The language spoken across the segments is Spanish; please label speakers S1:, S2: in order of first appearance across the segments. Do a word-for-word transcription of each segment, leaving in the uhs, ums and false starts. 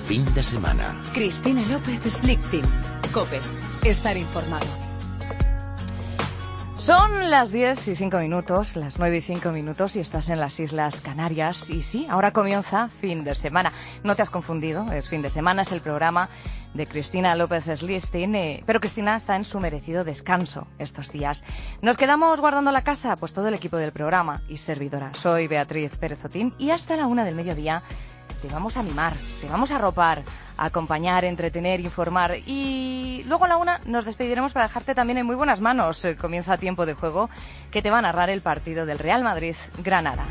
S1: fin de semana.
S2: Cristina López Slichting. COPE. Estar informado.
S3: Son las diez y cinco minutos, las nueve y cinco minutos y estás en las Islas Canarias. Y sí, ahora comienza fin de semana. No te has confundido, es fin de semana, es el programa de Cristina López Slichting, eh, pero Cristina está en su merecido descanso estos días. ¿Nos quedamos guardando la casa? Pues todo el equipo del programa y servidora. Soy Beatriz Pérez Otín y hasta la una del mediodía te vamos a mimar, te vamos a arropar, a acompañar, entretener, informar y luego a la una nos despediremos para dejarte también en muy buenas manos. Eh, comienza Tiempo de Juego, que te va a narrar el partido del Real Madrid-Granada.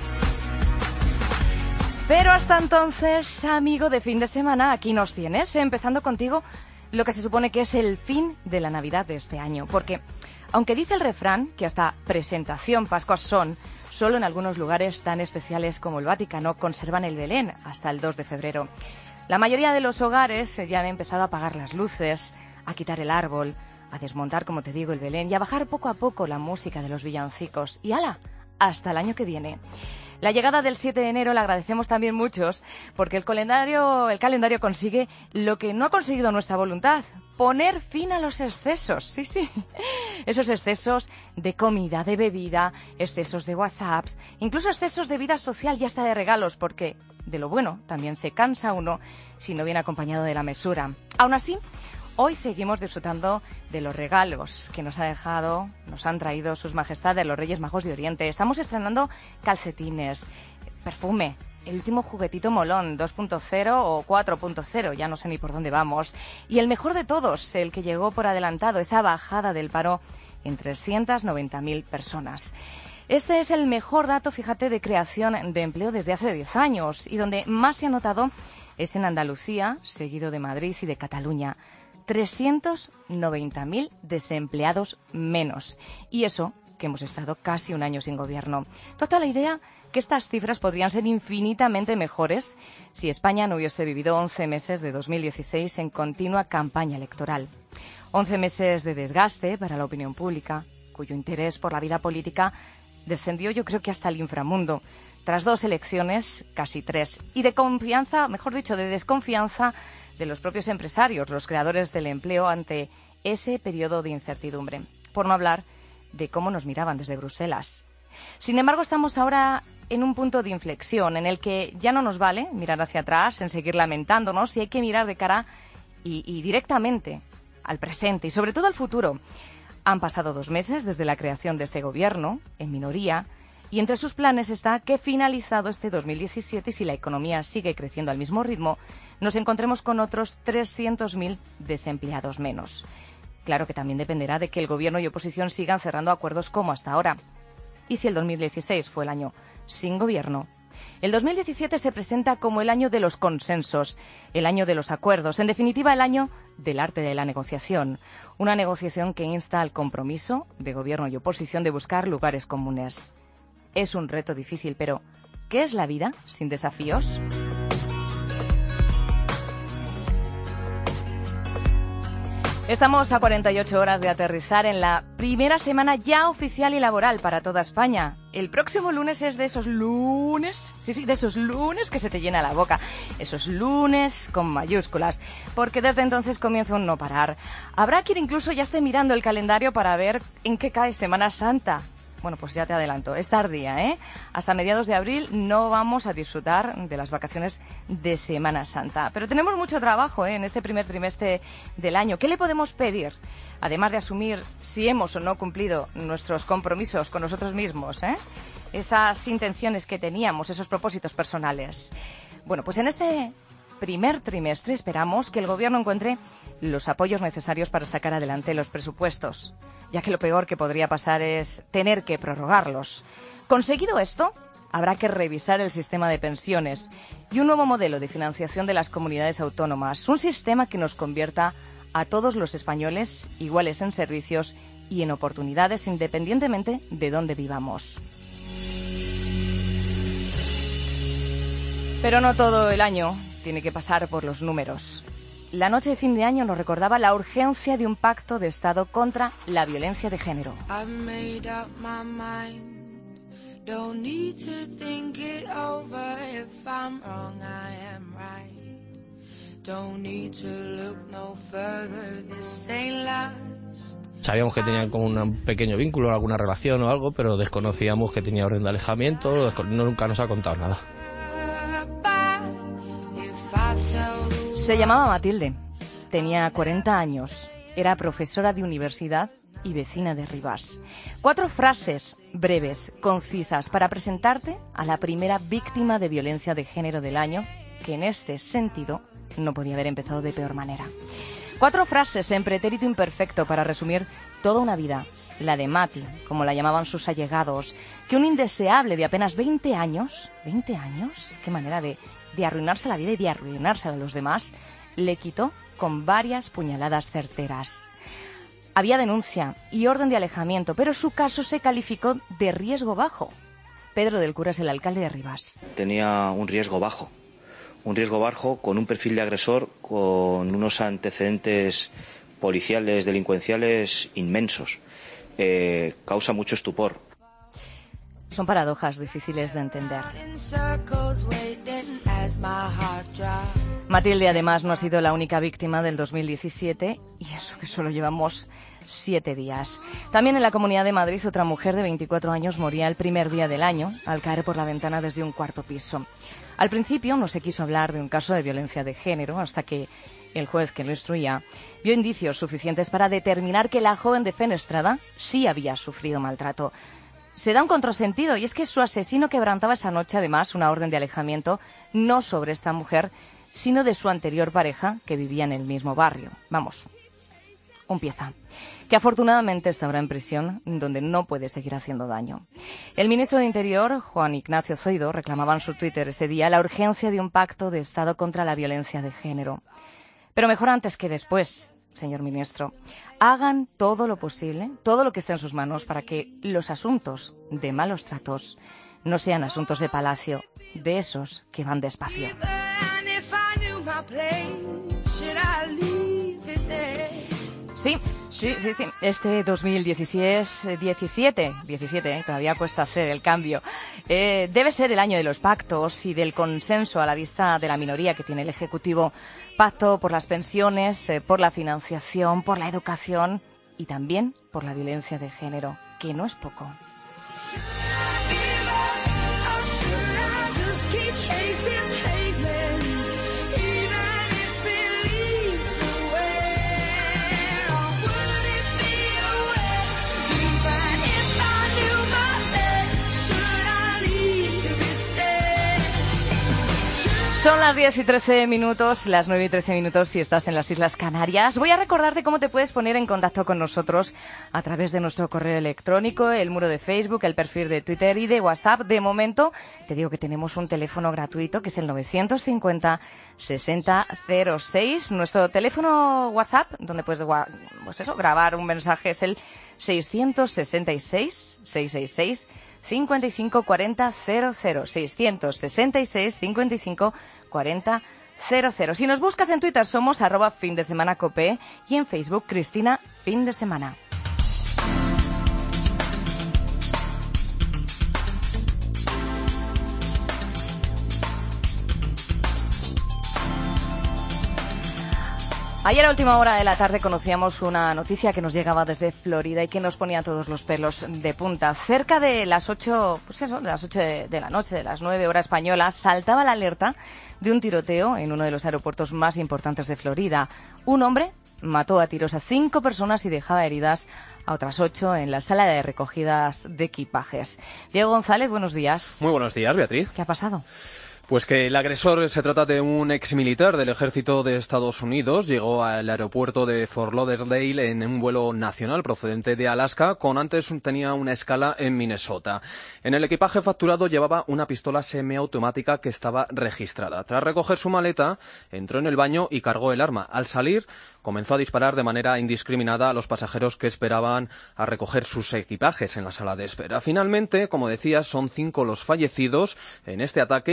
S3: Pero hasta entonces, amigo de fin de semana, aquí nos tienes, empezando contigo lo que se supone que es el fin de la Navidad de este año. Porque, aunque dice el refrán que hasta presentación Pascuas son, solo en algunos lugares tan especiales como el Vaticano conservan el Belén hasta el dos de febrero. La mayoría de los hogares ya han empezado a apagar las luces, a quitar el árbol, a desmontar, como te digo, el Belén y a bajar poco a poco la música de los villancicos. Y ¡hala! Hasta el año que viene. La llegada del siete de enero la agradecemos también muchos porque el calendario, el calendario consigue lo que no ha conseguido nuestra voluntad, poner fin a los excesos, sí, sí. Esos excesos de comida, de bebida, excesos de WhatsApps, incluso excesos de vida social y hasta de regalos, porque de lo bueno también se cansa uno si no viene acompañado de la mesura. Aún así, hoy seguimos disfrutando de los regalos que nos ha dejado, nos han traído sus majestades los Reyes Magos de Oriente. Estamos estrenando calcetines, perfume, el último juguetito molón dos punto cero o cuatro punto cero, ya no sé ni por dónde vamos. Y el mejor de todos, el que llegó por adelantado, esa bajada del paro en trescientas noventa mil personas. Este es el mejor dato, fíjate, de creación de empleo desde hace diez años y donde más se ha notado es en Andalucía, seguido de Madrid y de Cataluña. trescientos noventa mil desempleados menos. Y eso que hemos estado casi un año sin gobierno. Toda la idea que estas cifras podrían ser infinitamente mejores si España no hubiese vivido once meses de dos mil dieciséis en continua campaña electoral. once meses de desgaste para la opinión pública, cuyo interés por la vida política descendió yo creo que hasta el inframundo, tras dos elecciones, casi tres, y de confianza, mejor dicho, de desconfianza de los propios empresarios, los creadores del empleo ante ese periodo de incertidumbre. Por no hablar de cómo nos miraban desde Bruselas. Sin embargo, estamos ahora en un punto de inflexión en el que ya no nos vale mirar hacia atrás, en seguir lamentándonos, y hay que mirar de cara y, y directamente al presente y sobre todo al futuro. Han pasado dos meses desde la creación de este gobierno, en minoría, y entre sus planes está que finalizado este dos mil diecisiete y si la economía sigue creciendo al mismo ritmo, nos encontremos con otros trescientos mil desempleados menos. Claro que también dependerá de que el gobierno y oposición sigan cerrando acuerdos como hasta ahora. Y si el dos mil dieciséis fue el año sin gobierno, el dos mil diecisiete se presenta como el año de los consensos, el año de los acuerdos, en definitiva el año del arte de la negociación. Una negociación que insta al compromiso de gobierno y oposición de buscar lugares comunes. Es un reto difícil, pero ¿qué es la vida sin desafíos? Estamos a cuarenta y ocho horas de aterrizar en la primera semana ya oficial y laboral para toda España. El próximo lunes es de esos lunes, sí, sí, de esos lunes que se te llena la boca. Esos lunes con mayúsculas, porque desde entonces comienza un no parar. Habrá quien incluso ya esté mirando el calendario para ver en qué cae Semana Santa. Bueno, pues ya te adelanto, es tardía, ¿eh? Hasta mediados de abril no vamos a disfrutar de las vacaciones de Semana Santa. Pero tenemos mucho trabajo, ¿eh? En este primer trimestre del año. ¿Qué le podemos pedir? Además de asumir si hemos o no cumplido nuestros compromisos con nosotros mismos, ¿eh? Esas intenciones que teníamos, esos propósitos personales. Bueno, pues en este primer trimestre esperamos que el Gobierno encuentre los apoyos necesarios para sacar adelante los presupuestos, ya que lo peor que podría pasar es tener que prorrogarlos. Conseguido esto, habrá que revisar el sistema de pensiones y un nuevo modelo de financiación de las comunidades autónomas, un sistema que nos convierta a todos los españoles iguales en servicios y en oportunidades independientemente de dónde vivamos. Pero no todo el año tiene que pasar por los números. La noche de fin de año nos recordaba la urgencia de un pacto de Estado contra la violencia de género.
S1: Sabíamos que tenían como un pequeño vínculo, alguna relación o algo, pero desconocíamos que tenía orden de alejamiento, nunca nos ha contado nada.
S3: Se llamaba Matilde, tenía cuarenta años, era profesora de universidad y vecina de Ribas. Cuatro frases breves, concisas, para presentarte a la primera víctima de violencia de género del año, que en este sentido no podía haber empezado de peor manera. Cuatro frases en pretérito imperfecto para resumir toda una vida, la de Mati, como la llamaban sus allegados, que un indeseable de apenas veinte años, veinte años, qué manera de, de arruinarse la vida y de arruinarse a los demás, le quitó con varias puñaladas certeras. Había denuncia y orden de alejamiento, pero su caso se calificó de riesgo bajo. Pedro del Cura es el alcalde de Ribas.
S4: Tenía un riesgo bajo. Un riesgo bajo con un perfil de agresor, con unos antecedentes policiales, delincuenciales inmensos. Eh, causa mucho estupor.
S3: Son paradojas difíciles de entender. Matilde, además, no ha sido la única víctima del dos mil diecisiete, y eso que solo llevamos siete días. También en la Comunidad de Madrid, otra mujer de veinticuatro años moría el primer día del año al caer por la ventana desde un cuarto piso. Al principio no se quiso hablar de un caso de violencia de género hasta que el juez que lo instruía vio indicios suficientes para determinar que la joven de Fenestrada sí había sufrido maltrato. Se da un contrasentido, y es que su asesino quebrantaba esa noche además una orden de alejamiento no sobre esta mujer, sino de su anterior pareja que vivía en el mismo barrio. Vamos, un pieza, que afortunadamente está ahora en prisión, donde no puede seguir haciendo daño. El ministro de Interior, Juan Ignacio Zoido, reclamaba en su Twitter ese día la urgencia de un pacto de Estado contra la violencia de género. Pero mejor antes que después, señor ministro. Hagan todo lo posible, todo lo que esté en sus manos, para que los asuntos de malos tratos no sean asuntos de palacio, de esos que van despacio. Sí, sí, sí, sí. Este dos mil diecisiete, diecisiete, diecisiete, ¿eh? Todavía cuesta hacer el cambio. Eh, debe ser el año de los pactos y del consenso a la vista de la minoría que tiene el Ejecutivo. Pacto por las pensiones, eh, por la financiación, por la educación y también por la violencia de género, que no es poco. Son las diez y trece minutos, las nueve y trece minutos si estás en las Islas Canarias. Voy a recordarte cómo te puedes poner en contacto con nosotros a través de nuestro correo electrónico, el muro de Facebook, el perfil de Twitter y de WhatsApp. De momento, te digo que tenemos un teléfono gratuito que es el novecientos cincuenta, sesenta cero seis. Nuestro teléfono WhatsApp, donde puedes pues eso, grabar un mensaje, es el seiscientos sesenta y seis, seiscientos sesenta y seis, cincuenta y cinco cuarenta cero cero, seiscientos sesenta y seis, cincuenta y cinco cuarenta cero cero. Si nos buscas en Twitter somos arroba fin de semana cope y en Facebook Cristina Fin de Semana. Ayer a última hora de la tarde conocíamos una noticia que nos llegaba desde Florida y que nos ponía todos los pelos de punta. Cerca de las ocho, pues eso, de las ocho de, de la noche, de las nueve hora española, saltaba la alerta de un tiroteo en uno de los aeropuertos más importantes de Florida. Un hombre mató a tiros a cinco personas y dejaba heridas a otras ocho en la sala de recogidas de equipajes. Diego González, buenos días.
S5: Muy buenos días, Beatriz.
S3: ¿Qué ha pasado?
S5: Pues que el agresor se trata de un exmilitar del ejército de Estados Unidos. Llegó al aeropuerto de Fort Lauderdale en un vuelo nacional procedente de Alaska, con antes tenía una escala en Minnesota. En el equipaje facturado llevaba una pistola semiautomática que estaba registrada. Tras recoger su maleta, entró en el baño y cargó el arma. Al salir, comenzó a disparar de manera indiscriminada a los pasajeros que esperaban a recoger sus equipajes en la sala de espera. Finalmente, como decía, son cinco los fallecidos en este ataque y otras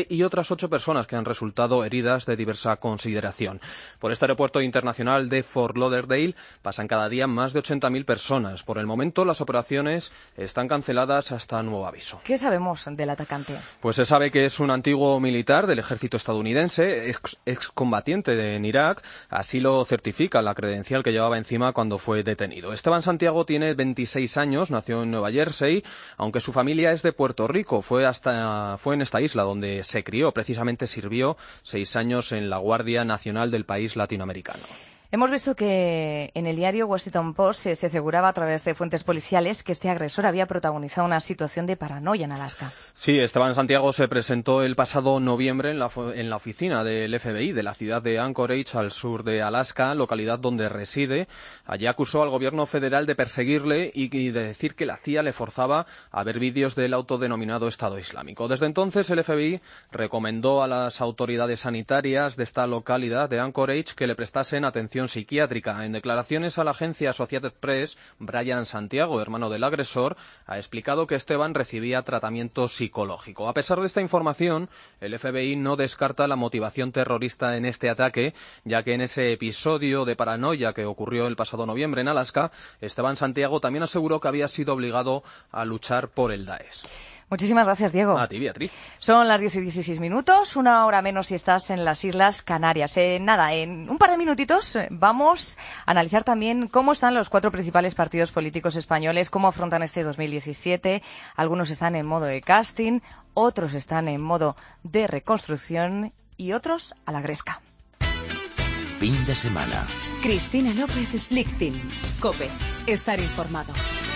S5: otras ocho personas que han resultado heridas de diversa consideración. Por este aeropuerto internacional de Fort Lauderdale pasan cada día más de ochenta mil personas. Por el momento, las operaciones están canceladas hasta nuevo aviso.
S3: ¿Qué sabemos del atacante?
S5: Pues se sabe que es un antiguo militar del ejército estadounidense, ex, excombatiente en Irak. Así lo certifica la credencial que llevaba encima cuando fue detenido. Esteban Santiago tiene veintiséis años, nació en Nueva Jersey, aunque su familia es de Puerto Rico. Fue, hasta, fue en esta isla donde se crió. Precisamente sirvió seis años en la Guardia Nacional del país latinoamericano.
S3: Hemos visto que en el diario Washington Post se, se aseguraba a través de fuentes policiales que este agresor había protagonizado una situación de paranoia en Alaska.
S5: Sí, Esteban Santiago se presentó el pasado noviembre en la, en la oficina del F B I de la ciudad de Anchorage, al sur de Alaska, localidad donde reside. Allí acusó al gobierno federal de perseguirle y, y de decir que la C I A le forzaba a ver vídeos del autodenominado Estado Islámico. Desde entonces el F B I recomendó a las autoridades sanitarias de esta localidad de Anchorage que le prestasen atención psiquiátrica. En declaraciones a la agencia Associated Press, Brian Santiago, hermano del agresor, ha explicado que Esteban recibía tratamiento psicológico. A pesar de esta información, el F B I no descarta la motivación terrorista en este ataque, ya que en ese episodio de paranoia que ocurrió el pasado noviembre en Alaska, Esteban Santiago también aseguró que había sido obligado a luchar por el Daesh.
S3: Muchísimas gracias, Diego.
S5: A ti, Beatriz.
S3: Son las diez y dieciséis minutos, una hora menos si estás en las Islas Canarias. Eh, nada, en un par de minutitos eh, vamos a analizar también cómo están los cuatro principales partidos políticos españoles, cómo afrontan este dos mil diecisiete. Algunos están en modo de casting, otros están en modo de reconstrucción y otros a la gresca.
S6: Fin de semana.
S2: Cristina López Slichting. COPE. Estar informado.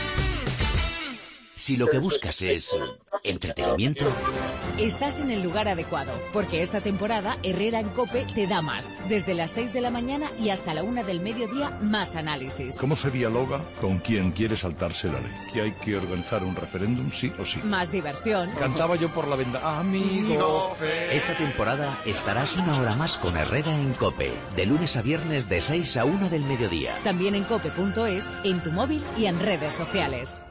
S6: Si lo que buscas es entretenimiento,
S2: estás en el lugar adecuado, porque esta temporada Herrera en COPE te da más. Desde las seis de la mañana y hasta la una del mediodía, más análisis.
S7: ¿Cómo se dialoga con quien quiere saltarse la ley? ¿Que hay que organizar un referéndum, sí o sí?
S2: Más diversión.
S7: Cantaba yo por la ventana, amigo.
S6: Esta temporada estarás una hora más con Herrera en COPE, de lunes a viernes de seis a una del mediodía.
S2: También en cope punto es, en tu móvil y en redes sociales.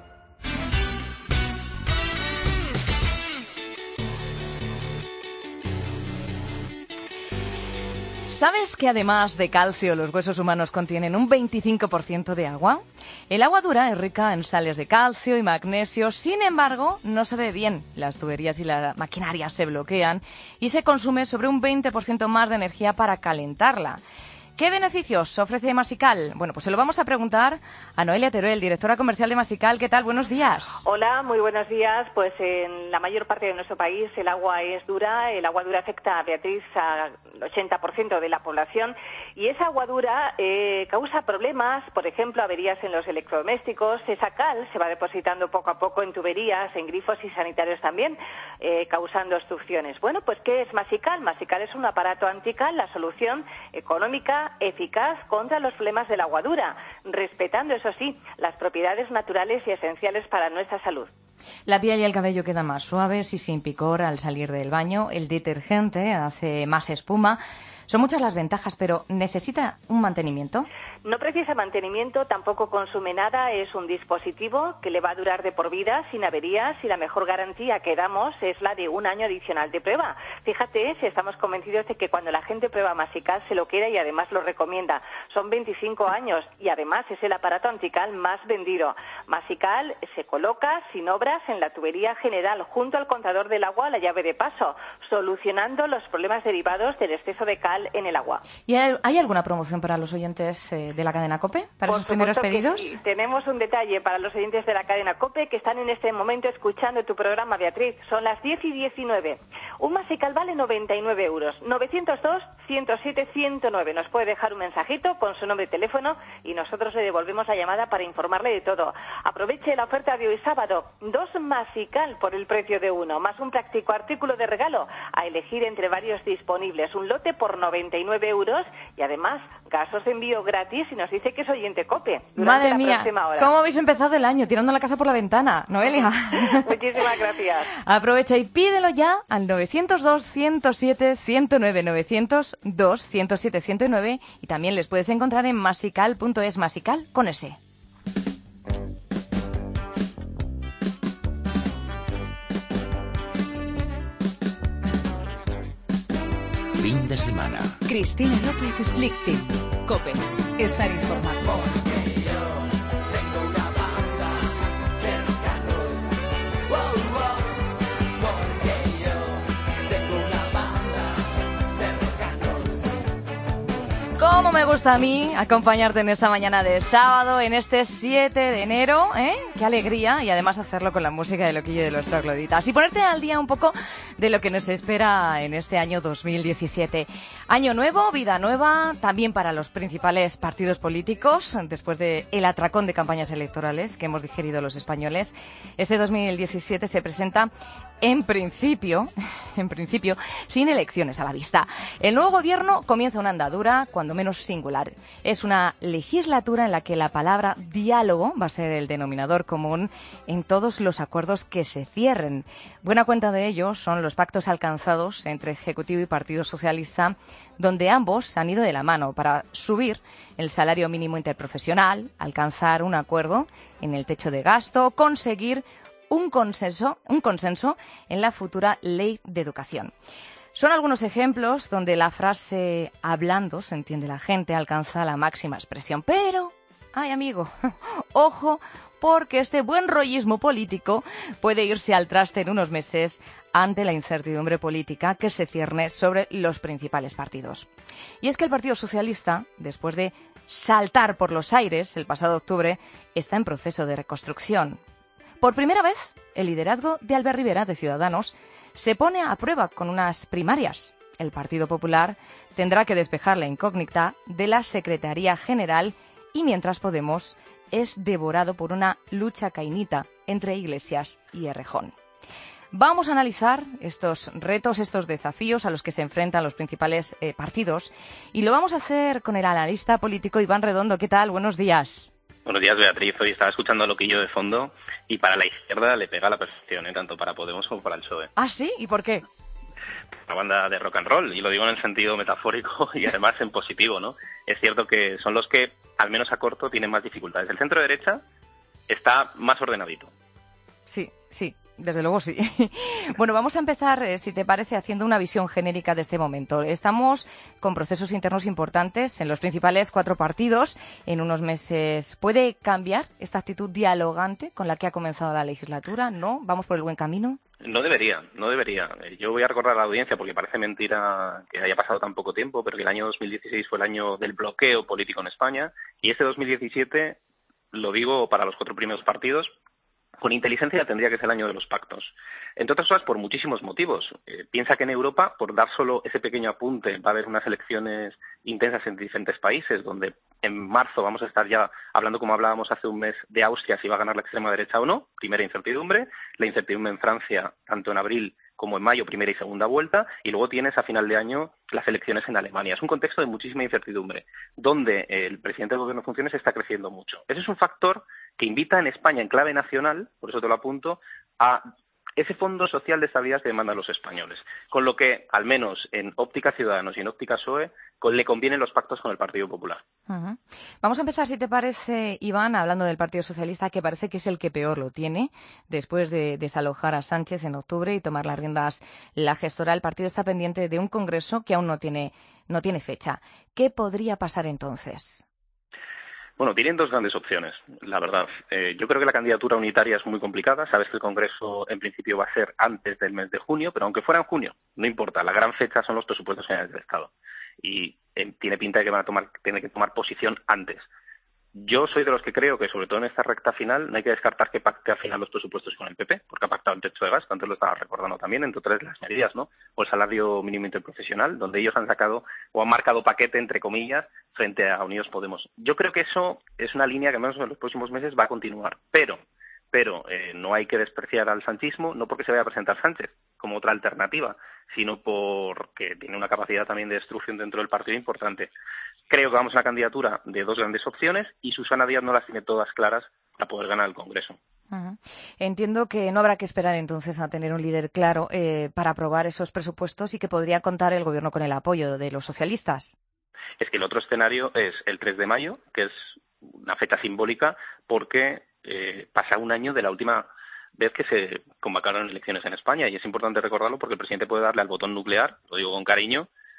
S3: ¿Sabes que además de calcio los huesos humanos contienen un veinticinco por ciento de agua? El agua dura es rica en sales de calcio y magnesio, sin embargo, no se ve bien. Las tuberías y la maquinaria se bloquean y se consume sobre un veinte por ciento más de energía para calentarla. ¿Qué beneficios ofrece Masical? Bueno, pues se lo vamos a preguntar a Noelia Teruel, directora comercial de Masical. ¿Qué tal? Buenos días.
S8: Hola, muy buenos días. Pues en la mayor parte de nuestro país el agua es dura. El agua dura afecta, Beatriz, al ochenta por ciento de la población. Y esa agua dura eh, causa problemas, por ejemplo, averías en los electrodomésticos. Esa cal se va depositando poco a poco en tuberías, en grifos y sanitarios también, eh, causando obstrucciones. Bueno, pues ¿qué es Masical? Masical es un aparato antical, la solución económica, eficaz contra los problemas del agua dura, respetando, eso sí, las propiedades naturales y esenciales para nuestra salud.
S3: La piel y el cabello quedan más suaves y sin picor al salir del baño. El detergente hace más espuma. Son muchas las ventajas, pero ¿necesita un mantenimiento?
S8: No precisa mantenimiento, tampoco consume nada. Es un dispositivo que le va a durar de por vida, sin averías, y la mejor garantía que damos es la de un año adicional de prueba. Fíjate si estamos convencidos de que cuando la gente prueba Masical se lo queda y además lo recomienda. Son veinticinco años y además es el aparato antical más vendido. Masical se coloca sin obras en la tubería general, junto al contador del agua, la llave de paso, solucionando los problemas derivados del exceso de cal en el agua.
S3: ¿Y hay, hay alguna promoción para los oyentes eh, de la cadena COPE, para
S8: Por
S3: sus primeros pedidos?
S8: Sí. Tenemos un detalle para los oyentes de la cadena COPE que están en este momento escuchando tu programa, Beatriz. Son las diez y diecinueve. Un Masical vale noventa y nueve euros. novecientos dos, ciento siete, ciento nueve. Nos puede dejar un mensajito con su nombre y teléfono y nosotros le devolvemos la llamada para informarle de todo. Aproveche la oferta de hoy sábado. Dos Masical por el precio de uno, más un práctico artículo de regalo a elegir entre varios disponibles. Un lote por noventa y nueve euros y además gastos de envío gratis y nos dice que es oyente COPE.
S3: Madre
S8: la
S3: mía,
S8: próxima hora.
S3: ¿cómo habéis empezado el año? Tirando la casa por la ventana, Noelia.
S8: Muchísimas gracias.
S3: Aprovecha y pídelo ya al novecientos dos, ciento siete, ciento nueve, novecientos dos, ciento siete, ciento nueve y también les puedes encontrar en masical punto es, Masical con ese.
S6: de semana.
S2: Cristina López Slichting. COPE. Estar informado.
S3: Cómo me gusta a mí acompañarte en esta mañana de sábado, en este siete de enero, ¿eh? Qué alegría, y además hacerlo con la música de Loquillo de los Trogloditas. Y ponerte al día un poco de lo que nos espera en este año dos mil diecisiete. Año nuevo, vida nueva, también para los principales partidos políticos, después de el atracón de campañas electorales que hemos digerido los españoles. Este dos mil diecisiete se presenta en principio, en principio, sin elecciones a la vista. El nuevo gobierno comienza una andadura, cuando menos singular. Es una legislatura en la que la palabra diálogo va a ser el denominador común en todos los acuerdos que se cierren. Buena cuenta de ello son los pactos alcanzados entre Ejecutivo y Partido Socialista, donde ambos han ido de la mano para subir el salario mínimo interprofesional, alcanzar un acuerdo en el techo de gasto, conseguir un consenso, un consenso en la futura ley de educación. Son algunos ejemplos donde la frase hablando se entiende la gente alcanza la máxima expresión. Pero, ay amigo, ojo, porque este buen rollismo político puede irse al traste en unos meses ante la incertidumbre política que se cierne sobre los principales partidos. Y es que el Partido Socialista, después de saltar por los aires el pasado octubre, está en proceso de reconstrucción. Por primera vez, el liderazgo de Albert Rivera, de Ciudadanos, se pone a prueba con unas primarias. El Partido Popular tendrá que despejar la incógnita de la Secretaría General y mientras Podemos es devorado por una lucha cainita entre Iglesias y Errejón. Vamos a analizar estos retos, estos desafíos a los que se enfrentan los principales eh, partidos y lo vamos a hacer con el analista político Iván Redondo. ¿Qué tal? Buenos días.
S9: Buenos días, Beatriz. Hoy estaba escuchando Loquillo de fondo y para la izquierda le pega a la perfección, ¿eh? Tanto para Podemos como para el P S O E.
S3: ¿Ah, sí? ¿Y por qué?
S9: Una banda de rock and roll, y lo digo en el sentido metafórico y además en positivo, ¿no? Es cierto que son los que, al menos a corto, tienen más dificultades. El centro derecha está más ordenadito.
S3: Sí, sí. Desde luego sí. Bueno, vamos a empezar, eh, si te parece, haciendo una visión genérica de este momento. Estamos con procesos internos importantes en los principales cuatro partidos. En unos meses, ¿puede cambiar esta actitud dialogante con la que ha comenzado la legislatura? ¿No? ¿Vamos por el buen camino?
S9: No debería, no debería. Yo voy a recordar a la audiencia, porque parece mentira que haya pasado tan poco tiempo, pero que el año dos mil dieciséis fue el año del bloqueo político en España, y este dos mil diecisiete, lo digo para los cuatro primeros partidos, con inteligencia tendría que ser el año de los pactos. Entre otras cosas, por muchísimos motivos. Eh, piensa que en Europa, por dar solo ese pequeño apunte, va a haber unas elecciones intensas en diferentes países, donde en marzo vamos a estar ya hablando, como hablábamos hace un mes, de Austria, si va a ganar la extrema derecha o no. Primera incertidumbre. La incertidumbre en Francia, tanto en abril como en mayo, primera y segunda vuelta, y luego tienes a final de año las elecciones en Alemania. Es un contexto de muchísima incertidumbre, donde el presidente del Gobierno en funciones está creciendo mucho. Ese es un factor que invita en España, en clave nacional, por eso te lo apunto, a ese fondo social de estabilidad que demandan los españoles. Con lo que, al menos en óptica Ciudadanos y en óptica P S O E, con, le convienen los pactos con el Partido Popular.
S3: Uh-huh. Vamos a empezar, si te parece, Iván, hablando del Partido Socialista, que parece que es el que peor lo tiene, después de desalojar a Sánchez en octubre y tomar las riendas la gestora. El partido está pendiente de un congreso que aún no tiene, no tiene fecha. ¿Qué podría pasar entonces?
S9: Bueno, tienen dos grandes opciones, la verdad. Eh, yo creo que la candidatura unitaria es muy complicada. Sabes que el Congreso, en principio, va a ser antes del mes de junio, pero aunque fuera en junio, no importa. La gran fecha son los presupuestos generales del Estado. Y eh, tiene pinta de que van a tomar, tiene que tomar posición antes. Yo soy de los que creo que, sobre todo en esta recta final, no hay que descartar que pacte al final los presupuestos con el P P, porque ha pactado el techo de gasto, antes lo estaba recordando también, entre otras las medidas, ¿no? O el salario mínimo interprofesional, donde ellos han sacado o han marcado paquete, entre comillas, frente a Unidos Podemos. Yo creo que eso es una línea que, al menos en los próximos meses, va a continuar. Pero, pero eh, no hay que despreciar al sanchismo, no porque se vaya a presentar Sánchez como otra alternativa, sino porque tiene una capacidad también de destrucción dentro del partido importante. Creo que vamos a una candidatura de dos grandes opciones y Susana Díaz no las tiene todas claras para poder ganar el Congreso.
S3: Uh-huh. Entiendo que no habrá que esperar entonces a tener un líder claro eh, para aprobar esos presupuestos y que podría contar el Gobierno con el apoyo de los socialistas.
S9: Es que el otro escenario es el tres de mayo, que es una fecha simbólica porque eh, pasa un año de la última vez que se convocaron elecciones en España, y es importante recordarlo porque el presidente puede darle al botón nuclear, lo digo con cariño,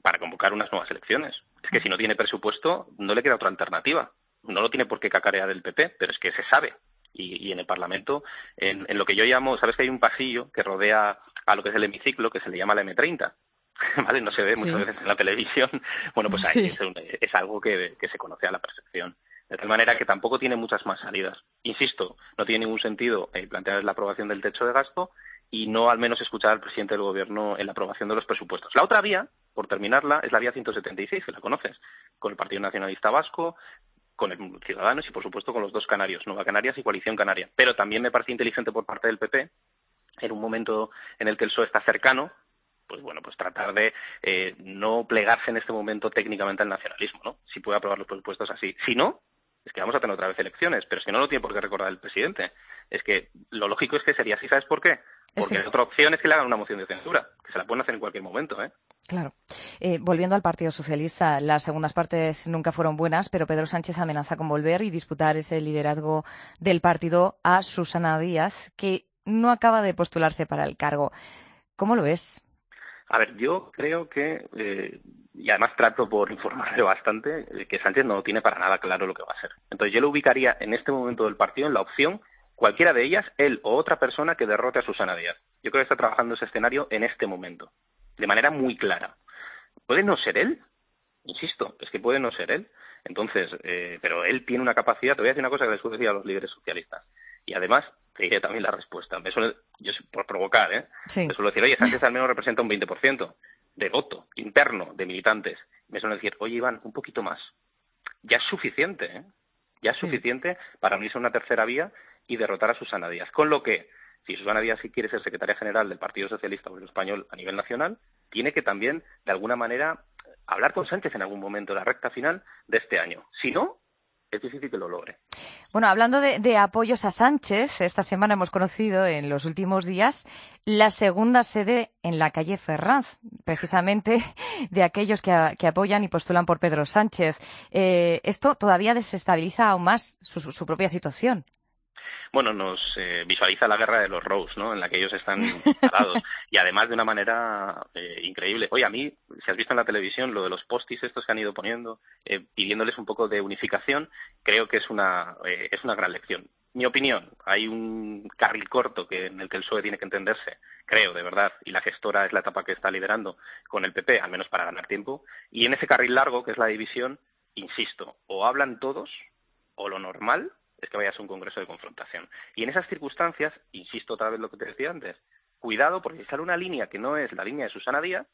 S9: para convocar unas nuevas elecciones. Es que si no tiene presupuesto, no le queda otra alternativa. No lo tiene por qué cacarear el P P, pero es que se sabe. Y, y en el Parlamento, en, en lo que yo llamo, sabes que hay un pasillo que rodea a lo que es el hemiciclo, que se le llama la eme treinta. ¿Vale? No se ve muchas sí. veces en la televisión. Bueno, pues ahí sí. es, un, es algo que, que se conoce a la perfección. De tal manera que tampoco tiene muchas más salidas. Insisto, no tiene ningún sentido eh, plantear la aprobación del techo de gasto y no al menos escuchar al presidente del Gobierno en la aprobación de los presupuestos. La otra vía, por terminarla, es la vía ciento setenta y seis, que la conoces, con el Partido Nacionalista Vasco, con el Ciudadanos y, por supuesto, con los dos Canarios, Nueva Canarias y Coalición Canaria. Pero también me parece inteligente por parte del P P, en un momento en el que el P S O E está cercano, pues bueno, pues tratar de eh, no plegarse en este momento técnicamente al nacionalismo, ¿no? Si puede aprobar los presupuestos así. Si no, es que vamos a tener otra vez elecciones, pero es que no lo tiene por qué recordar el presidente. Es que lo lógico es que sería así, ¿sabes por qué? Porque es que... la otra opción es que le hagan una moción de censura, que se la pueden hacer en cualquier momento, ¿eh?
S3: Claro. Eh, volviendo al Partido Socialista, las segundas partes nunca fueron buenas, pero Pedro Sánchez amenaza con volver y disputar ese liderazgo del partido a Susana Díaz, que no acaba de postularse para el cargo. ¿Cómo lo ves?
S9: A ver, yo creo que, eh, y además trato por informarle bastante, eh, que Sánchez no tiene para nada claro lo que va a hacer. Entonces yo lo ubicaría en este momento del partido en la opción, cualquiera de ellas, él o otra persona que derrote a Susana Díaz. Yo creo que está trabajando ese escenario en este momento, de manera muy clara. ¿Puede no ser él? Insisto, es que puede no ser él. Entonces, eh, pero él tiene una capacidad, te voy a decir una cosa que les suele decir a los líderes socialistas. Y además, te diré también la respuesta. Me suele, yo por provocar, ¿eh? Sí. Me suelo decir, oye, Sánchez al menos representa un veinte por ciento de voto interno de militantes. Me suelen decir, oye, Iván, un poquito más. Ya es suficiente, ¿eh? Ya es sí. suficiente para unirse a una tercera vía y derrotar a Susana Díaz. Con lo que, si Susana Díaz sí quiere ser secretaria general del Partido Socialista Obrero Español a nivel nacional, tiene que también, de alguna manera, hablar con Sánchez en algún momento, en la recta final de este año. Si no, es difícil que lo logre.
S3: Bueno, hablando de, de apoyos a Sánchez, esta semana hemos conocido en los últimos días la segunda sede en la calle Ferraz, precisamente de aquellos que, a, que apoyan y postulan por Pedro Sánchez. Eh, esto todavía desestabiliza aún más su, su propia situación.
S9: Bueno, nos eh, visualiza la guerra de los Rose, ¿no? En la que ellos están parados. Y además de una manera eh, increíble. Oye, a mí, si has visto en la televisión lo de los postis estos que han ido poniendo, eh, pidiéndoles un poco de unificación, creo que es una, eh, es una gran lección. Mi opinión, hay un carril corto que en el que el P S O E tiene que entenderse, creo, de verdad, y la gestora es la etapa que está liderando con el P P, al menos para ganar tiempo. Y en ese carril largo, que es la división, insisto, o hablan todos, o lo normal es que vayas a un congreso de confrontación. Y en esas circunstancias, insisto otra vez lo que te decía antes, cuidado porque si sale una línea que no es la línea de Susana Díaz,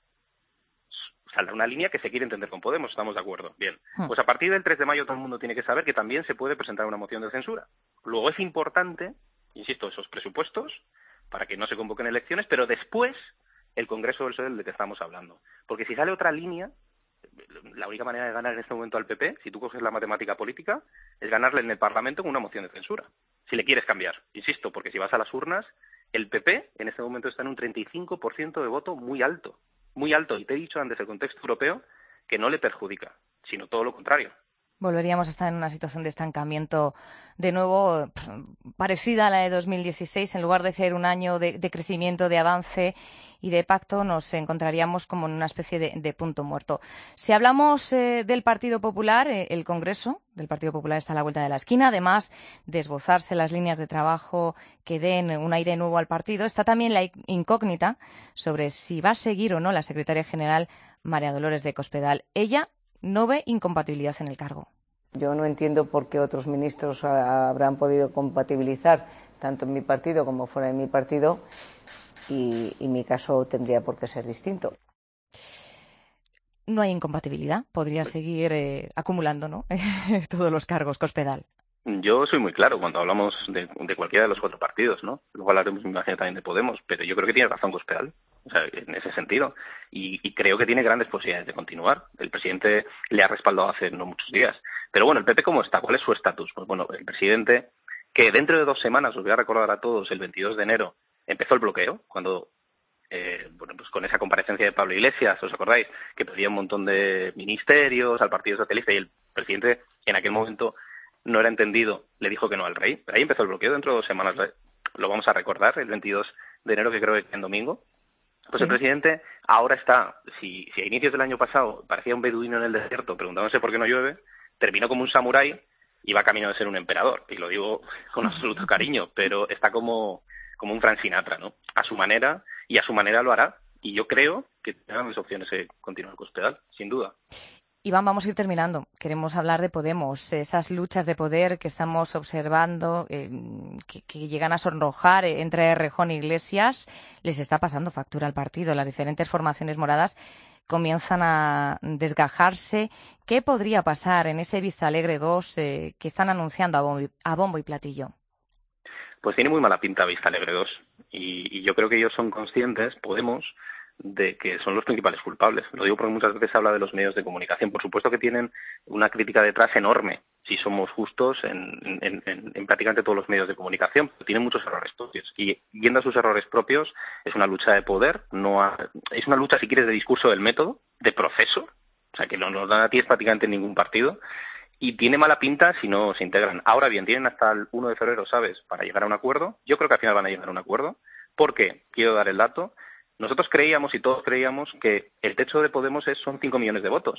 S9: saldrá una línea que se quiere entender con Podemos, ¿estamos de acuerdo? Bien, pues a partir del tres de mayo todo el mundo tiene que saber que también se puede presentar una moción de censura. Luego es importante, insisto, esos presupuestos, para que no se convoquen elecciones, pero después el Congreso del P S O E del que estamos hablando. Porque si sale otra línea, la única manera de ganar en este momento al P P, si tú coges la matemática política, es ganarle en el Parlamento con una moción de censura. Si le quieres cambiar, insisto, porque si vas a las urnas, el P P en este momento está en un treinta y cinco por ciento de voto muy alto, muy alto. Y te he dicho antes el contexto europeo que no le perjudica, sino todo lo contrario.
S3: Volveríamos a estar en una situación de estancamiento de nuevo parecida a la de dos mil dieciséis. En lugar de ser un año de, de crecimiento, de avance y de pacto, nos encontraríamos como en una especie de, de punto muerto. Si hablamos eh, del Partido Popular, eh, el Congreso del Partido Popular está a la vuelta de la esquina. Además de esbozarse las líneas de trabajo que den un aire nuevo al partido, está también la incógnita sobre si va a seguir o no la secretaria general María Dolores de Cospedal. Ella no ve incompatibilidad en el cargo.
S10: Yo no entiendo por qué otros ministros habrán podido compatibilizar, tanto en mi partido como fuera de mi partido, y, y mi caso tendría por qué ser distinto.
S3: No hay incompatibilidad, podría seguir eh, acumulando, ¿no? todos los cargos, Cospedal.
S9: Yo soy muy claro cuando hablamos de, de cualquiera de los cuatro partidos, ¿no? Luego hablaremos, me imagino, también de Podemos, pero yo creo que tiene razón Cospedal, o sea, en ese sentido. Y, y creo que tiene grandes posibilidades de continuar. El presidente le ha respaldado hace no muchos días. Pero bueno, ¿el P P cómo está? ¿Cuál es su estatus? Pues bueno, el presidente, que dentro de dos semanas, os voy a recordar a todos, el veintidós de enero, empezó el bloqueo, cuando, eh, bueno, pues con esa comparecencia de Pablo Iglesias, ¿os acordáis? Que pedía un montón de ministerios al Partido Socialista y el presidente en aquel momento no era entendido, le dijo que no al rey. Pero ahí empezó el bloqueo, dentro de dos semanas lo vamos a recordar, el veintidós de enero, que creo que es en domingo. Pues
S3: Sí.
S9: el presidente ahora está, si, si a inicios del año pasado parecía un beduino en el desierto preguntándose por qué no llueve, terminó como un samurái y va camino de ser un emperador. Y lo digo con absoluto cariño, pero está como, como un Frank Sinatra, ¿no? A su manera, y a su manera lo hará. Y yo creo que tiene las opciones de continuar con Cospedal, sin duda.
S3: Iván, vamos a ir terminando. Queremos hablar de Podemos, esas luchas de poder que estamos observando, eh, que, que llegan a sonrojar eh, entre Errejón e Iglesias. Les está pasando factura al partido. Las diferentes formaciones moradas comienzan a desgajarse. ¿Qué podría pasar en ese Vistalegre dos eh, que están anunciando a bombo, y, a bombo y platillo?
S9: Pues tiene muy mala pinta Vistalegre dos. Y, y yo creo que ellos son conscientes, Podemos, de que son los principales culpables. Lo digo porque muchas veces se habla de los medios de comunicación. Por supuesto que tienen una crítica detrás enorme, si somos justos, en, en, en, en prácticamente todos los medios de comunicación, pero tienen muchos errores propios. Y viendo sus errores propios, es una lucha de poder, no ha, es una lucha, si quieres, de discurso del método, de proceso, o sea, que no nos dan a ti es prácticamente ningún partido, y tiene mala pinta si no se integran. Ahora bien, tienen hasta el uno de febrero, ¿sabes?, para llegar a un acuerdo. Yo creo que al final van a llegar a un acuerdo, porque, quiero dar el dato, nosotros creíamos y todos creíamos que el techo de Podemos es, son cinco millones de votos.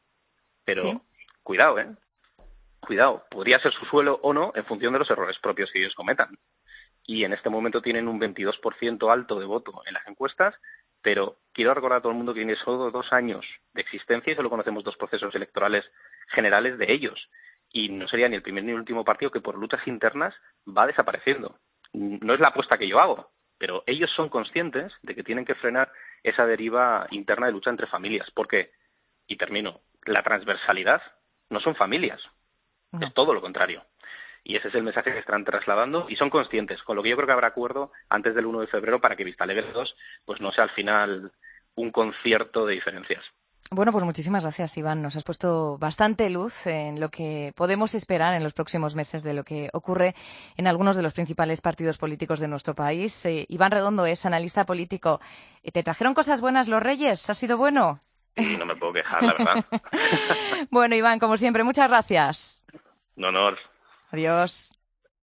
S9: Pero, ¿sí? Cuidado, ¿eh? Cuidado. Podría ser su suelo o no en función de los errores propios que ellos cometan. Y en este momento tienen un veintidós por ciento alto de voto en las encuestas, pero quiero recordar a todo el mundo que tiene solo dos años de existencia y solo conocemos dos procesos electorales generales de ellos. Y no sería ni el primer ni el último partido que por luchas internas va desapareciendo. No es la apuesta que yo hago, pero ellos son conscientes de que tienen que frenar esa deriva interna de lucha entre familias, porque, y termino, la transversalidad no son familias, no. Es todo lo contrario. Y ese es el mensaje que están trasladando y son conscientes, con lo que yo creo que habrá acuerdo antes del uno de febrero para que Vistalegre dos pues no sea al final un concierto de diferencias.
S3: Bueno, pues muchísimas gracias, Iván. Nos has puesto bastante luz en lo que podemos esperar en los próximos meses de lo que ocurre en algunos de los principales partidos políticos de nuestro país. Eh, Iván Redondo es analista político. ¿Te trajeron cosas buenas los Reyes? ¿Ha sido bueno?
S9: Sí, no me puedo quejar, la verdad.
S3: Bueno, Iván, como siempre, muchas gracias.
S9: Un honor.
S3: Adiós.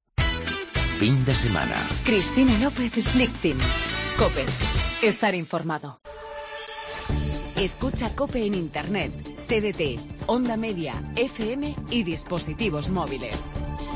S6: Fin de semana.
S2: Cristina López Schlichting. COPE. Estar informado. Escucha COPE en Internet, T D T, Onda Media, F M y dispositivos móviles.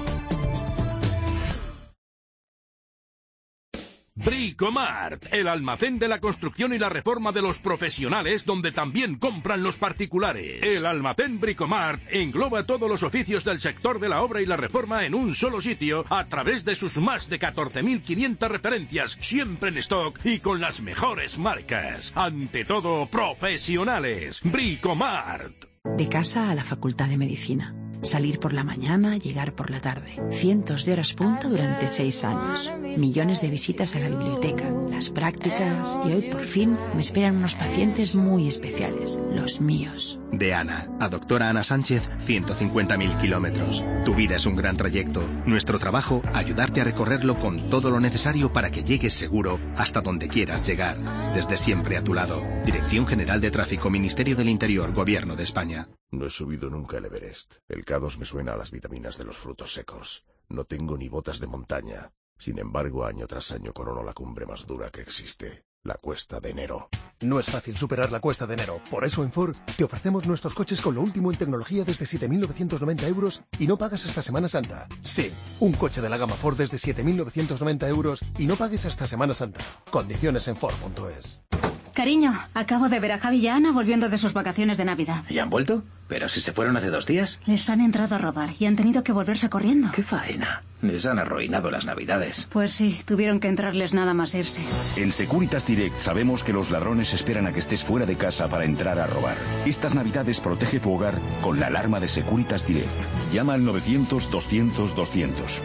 S11: Bricomart, el almacén de la construcción y la reforma de los profesionales, donde también compran los particulares. El almacén Bricomart engloba todos los oficios del sector de la obra y la reforma en un solo sitio, a través de sus más de catorce mil quinientas referencias, siempre en stock y con las mejores marcas. Ante todo, profesionales. Bricomart.
S12: De casa a la Facultad de Medicina. Salir por la mañana, llegar por la tarde. Cientos de horas punta durante seis años. Millones de visitas a la biblioteca, las prácticas y hoy por fin me esperan unos pacientes muy especiales, los míos.
S13: De Ana, a doctora Ana Sánchez, ciento cincuenta mil kilómetros. Tu vida es un gran trayecto. Nuestro trabajo, ayudarte a recorrerlo con todo lo necesario para que llegues seguro hasta donde quieras llegar. Desde siempre a tu lado. Dirección General de Tráfico, Ministerio del Interior, Gobierno de España.
S14: No he subido nunca el Everest. El K dos me suena a las vitaminas de los frutos secos. No tengo ni botas de montaña. Sin embargo, año tras año corono la cumbre más dura que existe, la Cuesta de Enero.
S15: No es fácil superar la Cuesta de Enero. Por eso en Ford te ofrecemos nuestros coches con lo último en tecnología desde siete mil novecientos noventa euros y no pagas hasta Semana Santa. Sí, un coche de la gama Ford desde siete mil novecientos noventa euros y no pagues hasta Semana Santa. Condiciones en Ford punto es.
S16: Cariño, acabo de ver a Javi y a Ana volviendo de sus vacaciones de Navidad.
S17: ¿Ya han vuelto? ¿Pero si se fueron hace dos días?
S16: Les han entrado a robar y han tenido que volverse corriendo.
S17: ¡Qué faena! Les han arruinado las Navidades.
S16: Pues sí, tuvieron que entrarles nada más irse.
S18: En Securitas Direct sabemos que los ladrones esperan a que estés fuera de casa para entrar a robar. Estas Navidades protege tu hogar con la alarma de Securitas Direct. Llama al novecientos, doscientos, doscientos.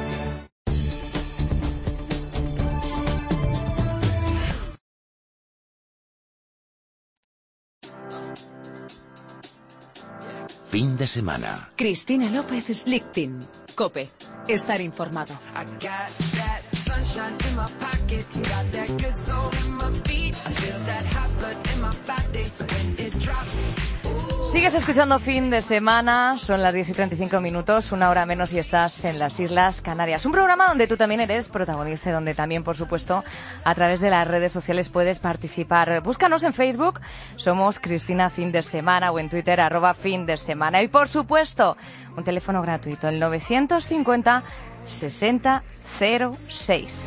S6: Fin de semana.
S2: Cristina López Schlichting. COPE. Estar informado.
S3: Sigues escuchando Fin de Semana, son las diez y treinta y cinco minutos, una hora menos y estás en las Islas Canarias. Un programa donde tú también eres protagonista y donde también, por supuesto, a través de las redes sociales puedes participar. Búscanos en Facebook, somos Cristina Fin de Semana, o en Twitter, arroba Fin de Semana. Y, por supuesto, un teléfono gratuito, el novecientos cincuenta sesenta cero seis.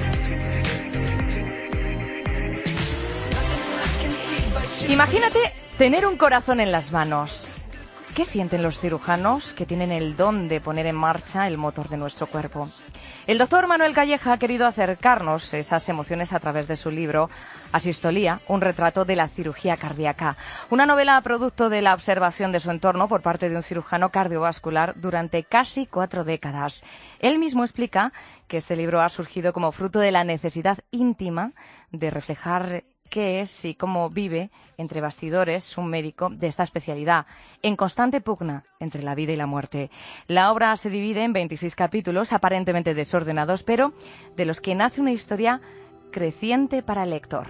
S3: Imagínate tener un corazón en las manos. ¿Qué sienten los cirujanos que tienen el don de poner en marcha el motor de nuestro cuerpo? El doctor Manuel Calleja ha querido acercarnos esas emociones a través de su libro Asistolía, un retrato de la cirugía cardíaca. Una novela producto de la observación de su entorno por parte de un cirujano cardiovascular durante casi cuatro décadas. Él mismo explica que este libro ha surgido como fruto de la necesidad íntima de reflejar qué es y cómo vive entre bastidores un médico de esta especialidad, en constante pugna entre la vida y la muerte. La obra se divide en veintiséis capítulos, aparentemente desordenados, pero de los que nace una historia creciente para el lector.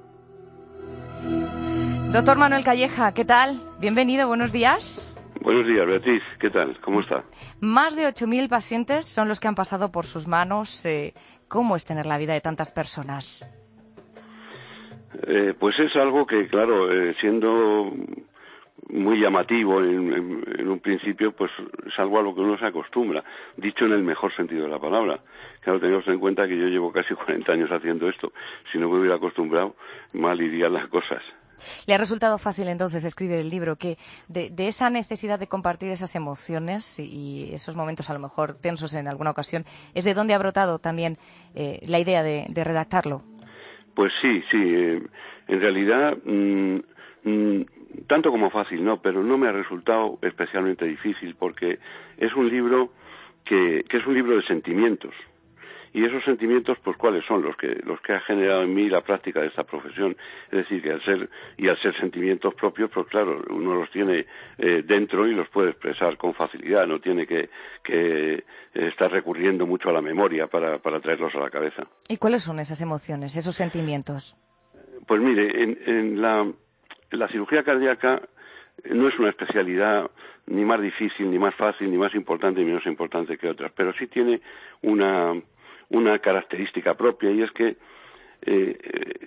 S3: Doctor Manuel Calleja, ¿qué tal? Bienvenido, buenos días.
S19: Buenos días, Beatriz. ¿Qué tal? ¿Cómo está?
S3: Más de ocho mil pacientes son los que han pasado por sus manos. Eh, ¿Cómo es tener la vida de tantas personas?
S19: Eh, pues es algo que, claro, eh, siendo muy llamativo en, en, en un principio, pues es algo a lo que uno se acostumbra, dicho en el mejor sentido de la palabra. Claro, tenemos en cuenta que yo llevo casi cuarenta años haciendo esto. Si no me hubiera acostumbrado, mal irían las cosas.
S3: ¿Le ha resultado fácil entonces escribir el libro? Que de, de esa necesidad de compartir esas emociones y, y esos momentos a lo mejor tensos en alguna ocasión, ¿es de dónde ha brotado también eh, la idea de, de redactarlo?
S19: Pues sí, sí. Eh, en realidad, mmm, mmm, tanto como fácil, no, pero no me ha resultado especialmente difícil porque es un libro que, que es un libro de sentimientos. Y esos sentimientos, pues, ¿cuáles son? Los que los que ha generado en mí la práctica de esta profesión. Es decir, que al ser y al ser sentimientos propios, pues claro, uno los tiene eh, dentro y los puede expresar con facilidad. No tiene que, que estar recurriendo mucho a la memoria para, para traerlos a la cabeza.
S3: ¿Y cuáles son esas emociones, esos sentimientos?
S19: Pues mire, en, en, la, en la cirugía cardíaca no es una especialidad ni más difícil, ni más fácil, ni más importante, ni menos importante que otras, pero sí tiene una... una característica propia y es que eh,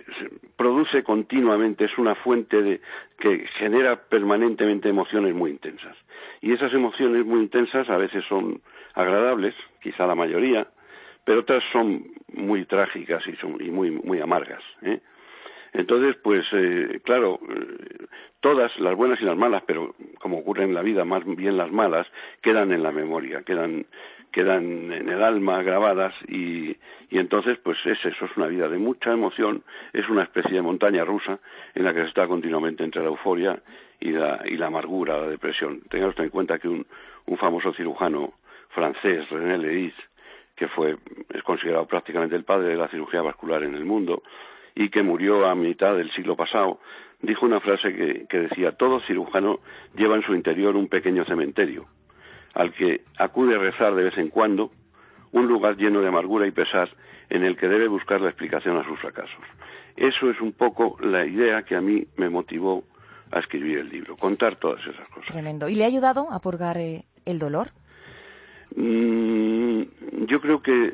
S19: produce continuamente, es una fuente de, que genera permanentemente emociones muy intensas. Y esas emociones muy intensas a veces son agradables, quizá la mayoría, pero otras son muy trágicas y, son, y muy, muy amargas, ¿eh? Entonces, pues, eh, claro, eh, todas, las buenas y las malas, pero como ocurre en la vida, más bien las malas, quedan en la memoria, quedan quedan en el alma grabadas y, y entonces, pues es eso, es una vida de mucha emoción, es una especie de montaña rusa en la que se está continuamente entre la euforia y la, y la amargura, la depresión. Tengan en cuenta que un, un famoso cirujano francés, René Leys, que fue, es considerado prácticamente el padre de la cirugía vascular en el mundo, y que murió a mitad del siglo pasado, dijo una frase que, que decía: todo cirujano lleva en su interior un pequeño cementerio, al que acude a rezar de vez en cuando, un lugar lleno de amargura y pesar en el que debe buscar la explicación a sus fracasos. Eso es un poco la idea que a mí me motivó a escribir el libro, contar todas esas cosas.
S3: Tremendo. ¿Y le ha ayudado a purgar eh, el dolor?
S19: Mm, yo creo que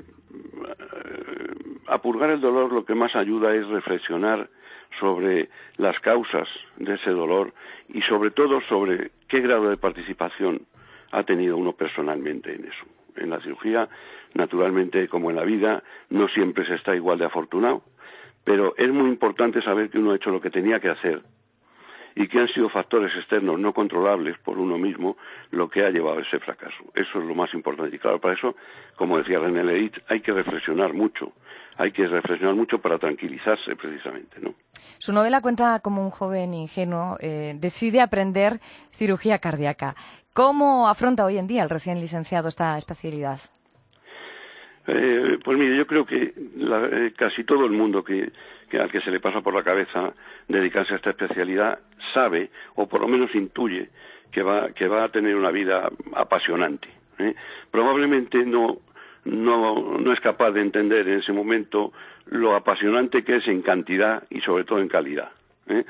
S19: a purgar el dolor lo que más ayuda es reflexionar sobre las causas de ese dolor y sobre todo sobre qué grado de participación ha tenido uno personalmente en eso. En la cirugía, naturalmente, como en la vida, no siempre se está igual de afortunado, pero es muy importante saber que uno ha hecho lo que tenía que hacer y que han sido factores externos no controlables por uno mismo lo que ha llevado a ese fracaso. Eso es lo más importante. Y claro, para eso, como decía René Leys, hay que reflexionar mucho. Hay que reflexionar mucho para tranquilizarse, precisamente, ¿no?
S3: Su novela cuenta como un joven ingenuo eh, decide aprender cirugía cardíaca. ¿Cómo afronta hoy en día el recién licenciado esta especialidad?
S19: Eh, pues mire, yo creo que la, eh, casi todo el mundo que, que al que se le pasa por la cabeza dedicarse a esta especialidad sabe, o por lo menos intuye, que va, que va a tener una vida apasionante, ¿eh? Probablemente no, no, no es capaz de entender en ese momento lo apasionante que es en cantidad y sobre todo en calidad, ¿eh?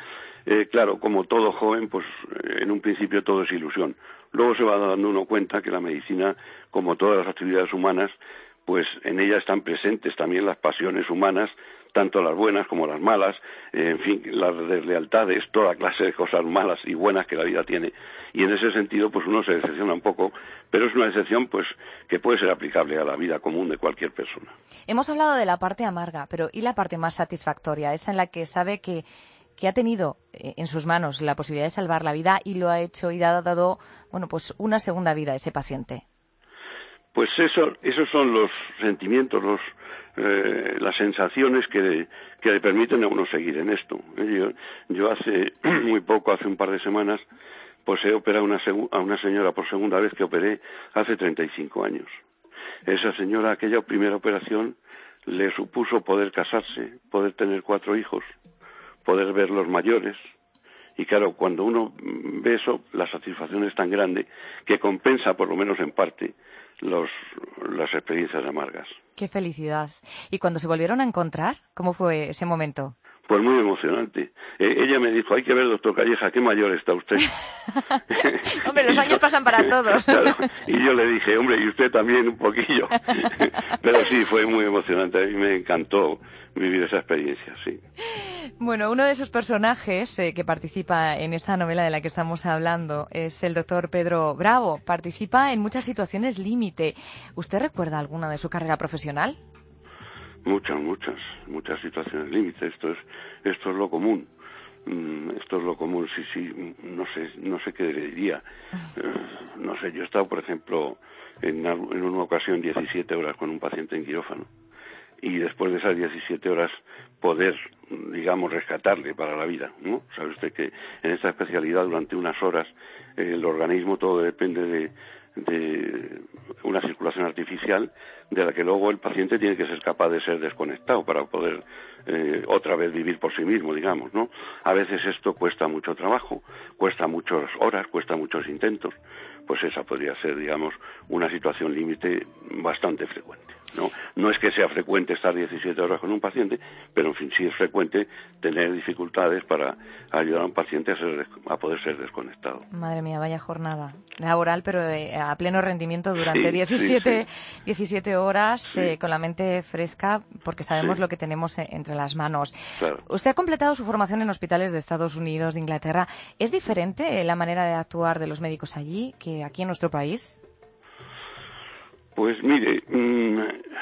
S19: eh, claro, como todo joven, pues eh, en un principio todo es ilusión. Luego se va dando uno cuenta que la medicina, como todas las actividades humanas, pues en ella están presentes también las pasiones humanas, tanto las buenas como las malas, eh, en fin, las deslealtades, toda clase de cosas malas y buenas que la vida tiene. Y en ese sentido, pues uno se decepciona un poco, pero es una decepción pues que puede ser aplicable a la vida común de cualquier persona.
S3: Hemos hablado de la parte amarga, pero ¿y la parte más satisfactoria? Esa en la que sabe que, que ha tenido en sus manos la posibilidad de salvar la vida y lo ha hecho y ha dado, bueno, pues una segunda vida a ese paciente.
S19: Pues eso, esos son los sentimientos, los, eh, las sensaciones que, que le permiten a uno seguir en esto. Yo, yo hace muy poco, hace un par de semanas, pues he operado una a una señora por segunda vez que operé hace treinta y cinco años. Esa señora, aquella primera operación, le supuso poder casarse, poder tener cuatro hijos, poder verlos mayores. Y claro, cuando uno ve eso, la satisfacción es tan grande que compensa, por lo menos en parte, los, las experiencias amargas.
S3: ¡Qué felicidad! ¿Y cuando se volvieron a encontrar, cómo fue ese momento?
S19: Pues muy emocionante. Eh, ella me dijo, hay que ver, doctor Calleja, qué mayor está usted.
S3: Hombre, los años pasan para todos.
S19: Claro, y yo le dije, hombre, y usted también un poquillo. Pero sí, fue muy emocionante. A mí me encantó vivir esa experiencia, sí.
S3: Bueno, uno de esos personajes eh, que participa en esta novela de la que estamos hablando es el doctor Pedro Bravo. Participa en muchas situaciones límite. ¿Usted recuerda alguna de su carrera profesional?
S19: Muchas, muchas, muchas situaciones límite. Esto es, esto es lo común. Esto es lo común. Sí, sí, no sé, no sé qué le diría. No sé, yo he estado, por ejemplo, en, en una ocasión diecisiete horas con un paciente en quirófano. Y después de esas diecisiete horas poder, digamos, rescatarle para la vida, ¿no? Sabe usted que en esta especialidad durante unas horas eh, el organismo todo depende de, de una circulación artificial de la que luego el paciente tiene que ser capaz de ser desconectado para poder eh, otra vez vivir por sí mismo, digamos, ¿no? A veces esto cuesta mucho trabajo, cuesta muchas horas, cuesta muchos intentos, pues esa podría ser, digamos, una situación límite bastante frecuente, ¿no? No es que sea frecuente estar diecisiete horas con un paciente, pero en fin, sí es frecuente tener dificultades para ayudar a un paciente a, ser, a poder ser desconectado.
S3: Madre mía, vaya jornada laboral, pero eh, a pleno rendimiento durante
S19: sí,
S3: diecisiete,
S19: sí, sí.
S3: diecisiete horas,
S19: sí.
S3: eh, con la mente fresca, porque sabemos
S19: sí.
S3: lo que tenemos eh, entre las manos.
S19: Claro.
S3: Usted ha completado su formación en hospitales de Estados Unidos, de Inglaterra. ¿Es diferente eh, la manera de actuar de los médicos allí que aquí en nuestro país?
S19: Pues mire, mmm,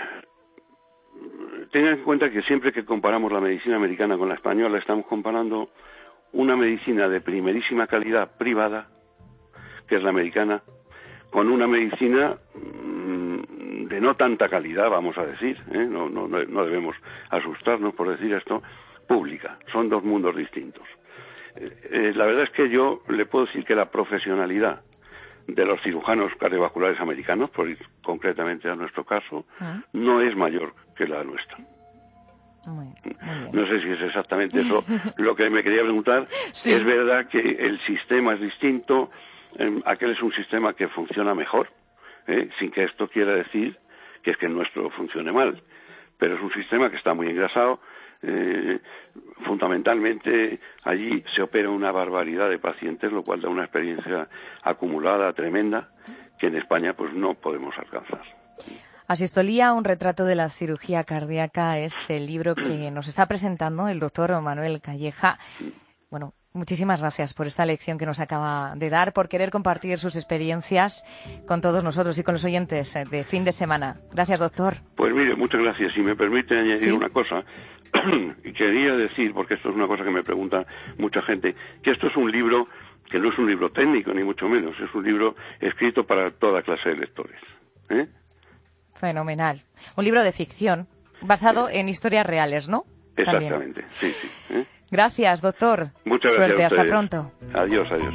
S19: tengan en cuenta que siempre que comparamos la medicina americana con la española, estamos comparando una medicina de primerísima calidad privada, que es la americana, con una medicina mmm, de no tanta calidad, vamos a decir, ¿eh? no, no, no debemos asustarnos por decir esto, pública. Son dos mundos distintos. Eh, eh, la verdad es que yo le puedo decir que la profesionalidad de los cirujanos cardiovasculares americanos, por ir concretamente a nuestro caso, ¿Ah? no es mayor que la nuestra.
S3: Muy, muy
S19: no sé si es exactamente eso lo que me quería preguntar. Sí. Es verdad que el sistema es distinto, eh, aquel es un sistema que funciona mejor, ¿eh? sin que esto quiera decir que es que el nuestro funcione mal, pero es un sistema que está muy engrasado. Eh, fundamentalmente allí se opera una barbaridad de pacientes, lo cual da una experiencia acumulada tremenda que en España pues no podemos alcanzar.
S3: Asistolía, un retrato de la cirugía cardíaca, es el libro que nos está presentando el doctor Manuel Calleja. Bueno, muchísimas gracias por esta lección que nos acaba de dar, por querer compartir sus experiencias con todos nosotros y con los oyentes de fin de semana. Gracias, doctor.
S19: Pues mire, muchas gracias. Si me permite añadir ¿Sí? una cosa, y quería decir, porque esto es una cosa que me pregunta mucha gente, que esto es un libro que no es un libro técnico, ni mucho menos, es un libro escrito para toda clase de lectores. ¿Eh?
S3: Fenomenal. Un libro de ficción, basado en historias reales, ¿no?
S19: Exactamente, También. sí, sí. ¿eh?
S3: Gracias, doctor.
S19: Muchas
S3: Suerte,
S19: gracias.
S3: Hasta pronto.
S19: Adiós, adiós.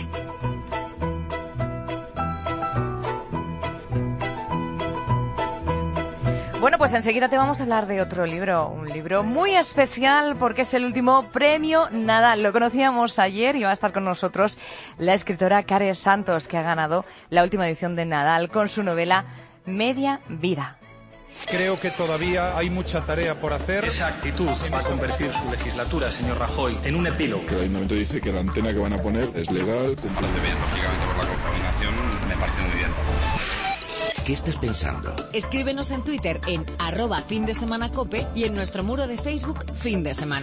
S3: Bueno, pues enseguida te vamos a hablar de otro libro, un libro muy especial porque es el último premio Nadal. Lo conocíamos ayer y va a estar con nosotros la escritora Care Santos, que ha ganado la última edición de Nadal con su novela Media Vida.
S20: Creo que todavía hay mucha tarea por hacer.
S21: Esa actitud va a convertir su legislatura, señor Rajoy, en un epílogo.
S22: El ayuntamiento dice que la antena que van a poner es legal.
S23: Parece bien, lógicamente por la contaminación me parece muy bien.
S6: ¿Qué estás pensando?
S2: Escríbenos en Twitter en arroba fin de semana cope y en nuestro muro de Facebook Fin de Semana.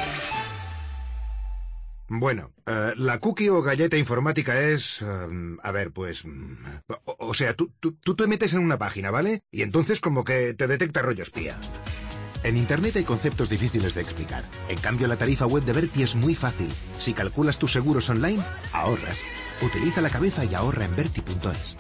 S24: Bueno, uh, la cookie o galleta informática es... Uh, a ver, pues... O, o sea, tú, tú, tú te metes en una página, ¿vale? Y entonces como que te detecta rollo espía. En Internet hay conceptos difíciles de explicar. En cambio, la tarifa web de Berti es muy fácil. Si calculas tus seguros online, ahorras. Utiliza la cabeza y ahorra en Berti punto es.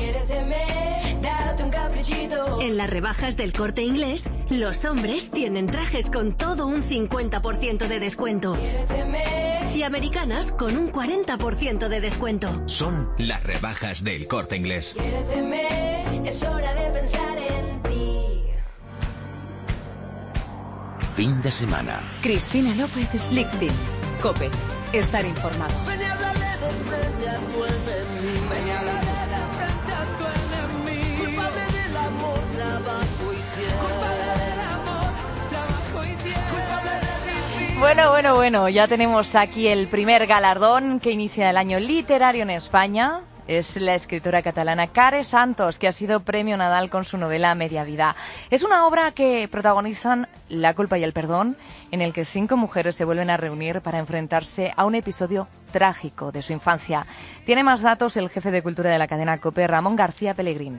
S25: En las rebajas del Corte Inglés, los hombres tienen trajes con todo un cincuenta por ciento de descuento. Y americanas con un cuarenta por ciento de descuento.
S6: Son las rebajas del Corte Inglés.
S25: Es hora de pensar en ti.
S6: Fin de semana.
S2: Cristina López Slichting. COPE. Estar informado.
S3: Bueno, bueno, bueno, ya tenemos aquí el primer galardón que inicia el año literario en España. Es la escritora catalana Care Santos, que ha sido premio Nadal con su novela Media Vida. Es una obra que protagonizan La culpa y el perdón, en el que cinco mujeres se vuelven a reunir para enfrentarse a un episodio trágico de su infancia. Tiene más datos el jefe de cultura de la cadena COPE, Ramón García Pellegrín.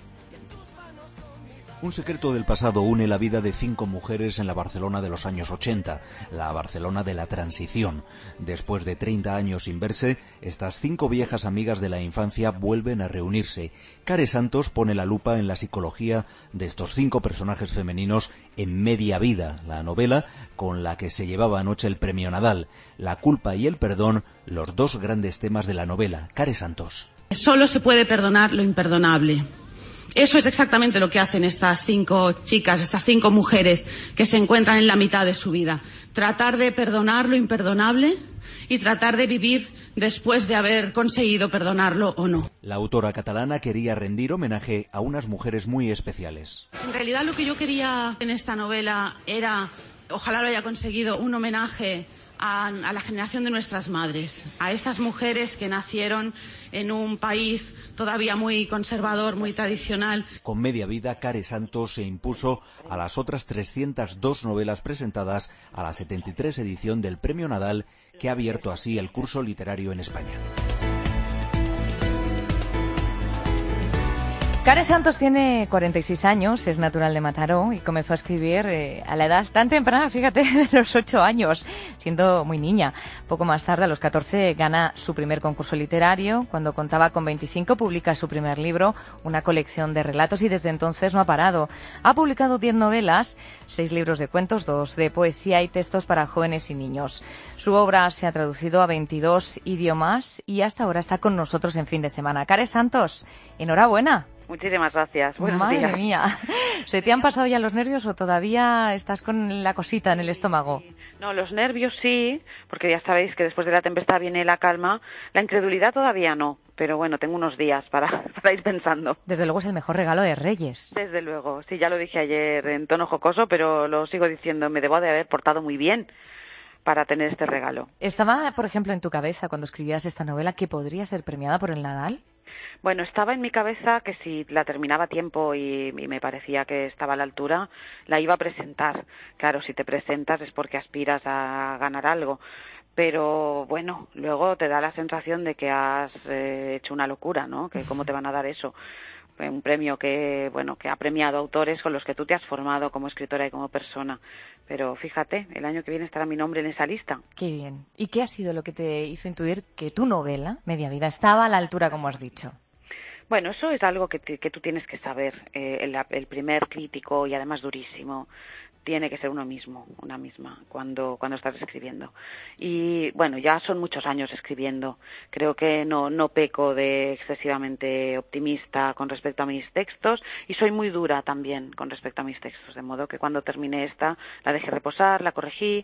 S26: Un secreto del pasado une la vida de cinco mujeres en la Barcelona de los años ochenta, la Barcelona de la transición. Después de treinta años sin verse, estas cinco viejas amigas de la infancia vuelven a reunirse. Care Santos pone la lupa en la psicología de estos cinco personajes femeninos en Media Vida, la novela con la que se llevaba anoche el premio Nadal. La culpa y el perdón, los dos grandes temas de la novela. Care Santos.
S27: Solo se puede perdonar lo imperdonable. Eso es exactamente lo que hacen estas cinco chicas, estas cinco mujeres que se encuentran en la mitad de su vida. Tratar de perdonar lo imperdonable y tratar de vivir después de haber conseguido perdonarlo o no.
S26: La autora catalana quería rendir homenaje a unas mujeres muy especiales.
S27: En realidad lo que yo quería en esta novela era, ojalá lo haya conseguido, un homenaje a, a la generación de nuestras madres, a esas mujeres que nacieron en un país todavía muy conservador, muy tradicional.
S26: Con Media Vida, Care Santos se impuso a las otras trescientas dos novelas presentadas a la setenta y tres edición del Premio Nadal, que ha abierto así el curso literario en España.
S3: Care Santos tiene cuarenta y seis años, es natural de Mataró y comenzó a escribir eh, a la edad tan temprana, fíjate, de los ocho años, siendo muy niña. Poco más tarde, a los catorce, gana su primer concurso literario. Cuando contaba con veinticinco, publica su primer libro, una colección de relatos, y desde entonces no ha parado. Ha publicado diez novelas, seis libros de cuentos, dos de poesía y textos para jóvenes y niños. Su obra se ha traducido a veintidós idiomas y hasta ahora está con nosotros en Fin de Semana. Care Santos, enhorabuena.
S28: Muchísimas gracias. Buenos
S3: Madre
S28: días.
S3: mía. ¿Se te han pasado ya los nervios o todavía estás con la cosita en el estómago?
S28: No, los nervios sí, porque ya sabéis que después de la tempestad viene la calma. La incredulidad todavía no, pero bueno, tengo unos días para, para ir pensando.
S3: Desde luego es el mejor regalo de Reyes.
S28: Desde luego, sí, ya lo dije ayer en tono jocoso, pero lo sigo diciendo, me debo de haber portado muy bien para tener este regalo.
S3: ¿Estaba, por ejemplo, en tu cabeza cuando escribías esta novela que podría ser premiada por el Nadal?
S28: Bueno, estaba en mi cabeza que si la terminaba a tiempo y, y me parecía que estaba a la altura, la iba a presentar. Claro, si te presentas es porque aspiras a ganar algo. Pero bueno, luego te da la sensación de que has eh, hecho una locura, ¿no? Que cómo te van a dar eso. Un premio que, bueno, que ha premiado autores con los que tú te has formado como escritora y como persona. Pero fíjate, el año que viene estará mi nombre en esa lista.
S3: Qué bien. ¿Y qué ha sido lo que te hizo intuir que tu novela, Media Vida, estaba a la altura, como has dicho?
S28: Bueno, eso es algo que, te, que tú tienes que saber. Eh, el, el primer crítico, y además durísimo, tiene que ser uno mismo, una misma, cuando, cuando estás escribiendo. Y bueno, ya son muchos años escribiendo. Creo que no, no peco de excesivamente optimista con respecto a mis textos y soy muy dura también con respecto a mis textos, de modo que cuando terminé esta la dejé reposar, la corregí.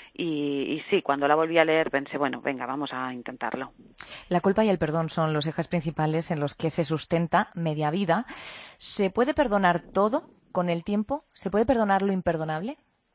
S28: Y, y sí, cuando la volví a leer pensé, bueno, venga, vamos a intentarlo.
S3: La culpa y el perdón son los ejes principales en los que se sustenta Media Vida. ¿Se puede perdonar todo con el tiempo, ¿se puede perdonar lo imperdonable?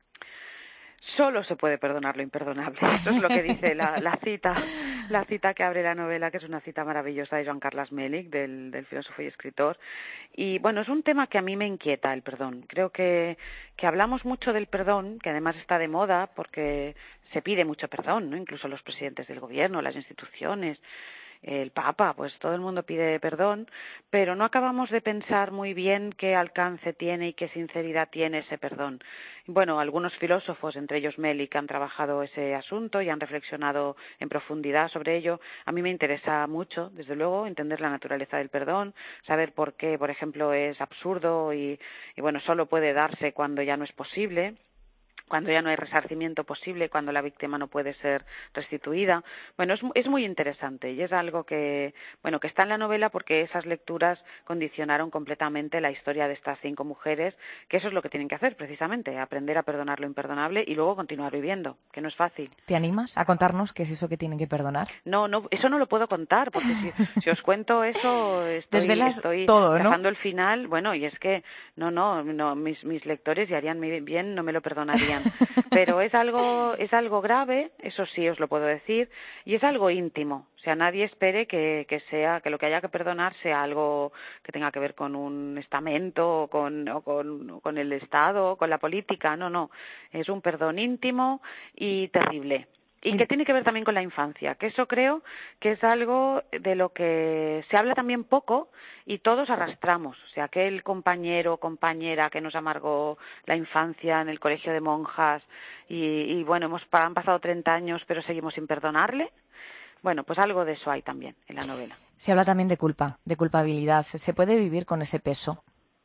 S28: Solo se puede perdonar lo imperdonable. Eso es lo que dice la, la cita, la cita que abre la novela, que es una cita maravillosa de Joan Carles Mèlich, del, del filósofo y escritor. Y bueno, es un tema que a mí me inquieta, el perdón. Creo que, que hablamos mucho del perdón, que además está de moda porque se pide mucho perdón, ¿no? Incluso los presidentes del gobierno, las instituciones, el Papa, pues todo el mundo pide perdón, pero no acabamos de pensar muy bien qué alcance tiene y qué sinceridad tiene ese perdón. Bueno, algunos filósofos, entre ellos Mèlich, han trabajado ese asunto y han reflexionado en profundidad sobre ello. A mí me interesa mucho, desde luego, entender la naturaleza del perdón, saber por qué, por ejemplo, es absurdo y, y bueno, solo puede darse cuando ya no es posible, cuando ya no hay resarcimiento posible, cuando la víctima no puede ser restituida. Bueno, es, es muy interesante y es algo que, bueno, que está en la novela porque esas lecturas condicionaron completamente la historia de estas cinco mujeres, que eso es lo que tienen que hacer precisamente, aprender a perdonar lo imperdonable y luego continuar viviendo, que no es fácil.
S3: ¿Te animas a contarnos qué es eso que tienen que perdonar?
S28: No, no, eso no lo puedo contar, porque si, si os cuento eso, estoy,
S3: Desvelas
S28: estoy
S3: todo, ¿no?
S28: trazando el final, bueno, y es que, no, no, no mis, mis lectores ya harían bien, no me lo perdonarían. Pero es algo es algo grave, eso sí os lo puedo decir, y es algo íntimo. O sea, nadie espere que, que sea que lo que haya que perdonar sea algo que tenga que ver con un estamento o con, o con, o con el Estado o con la política. No, no. Es un perdón íntimo y terrible. Y que tiene que ver también con la infancia, que eso creo que es algo de lo que se habla también poco y todos arrastramos. O sea, aquel compañero o compañera que nos amargó la infancia en el colegio de monjas y, y bueno, hemos han pasado treinta años pero seguimos sin perdonarle. Bueno, pues algo de eso hay también en la novela.
S3: Se habla también de culpa, de culpabilidad. ¿Se puede vivir con ese peso?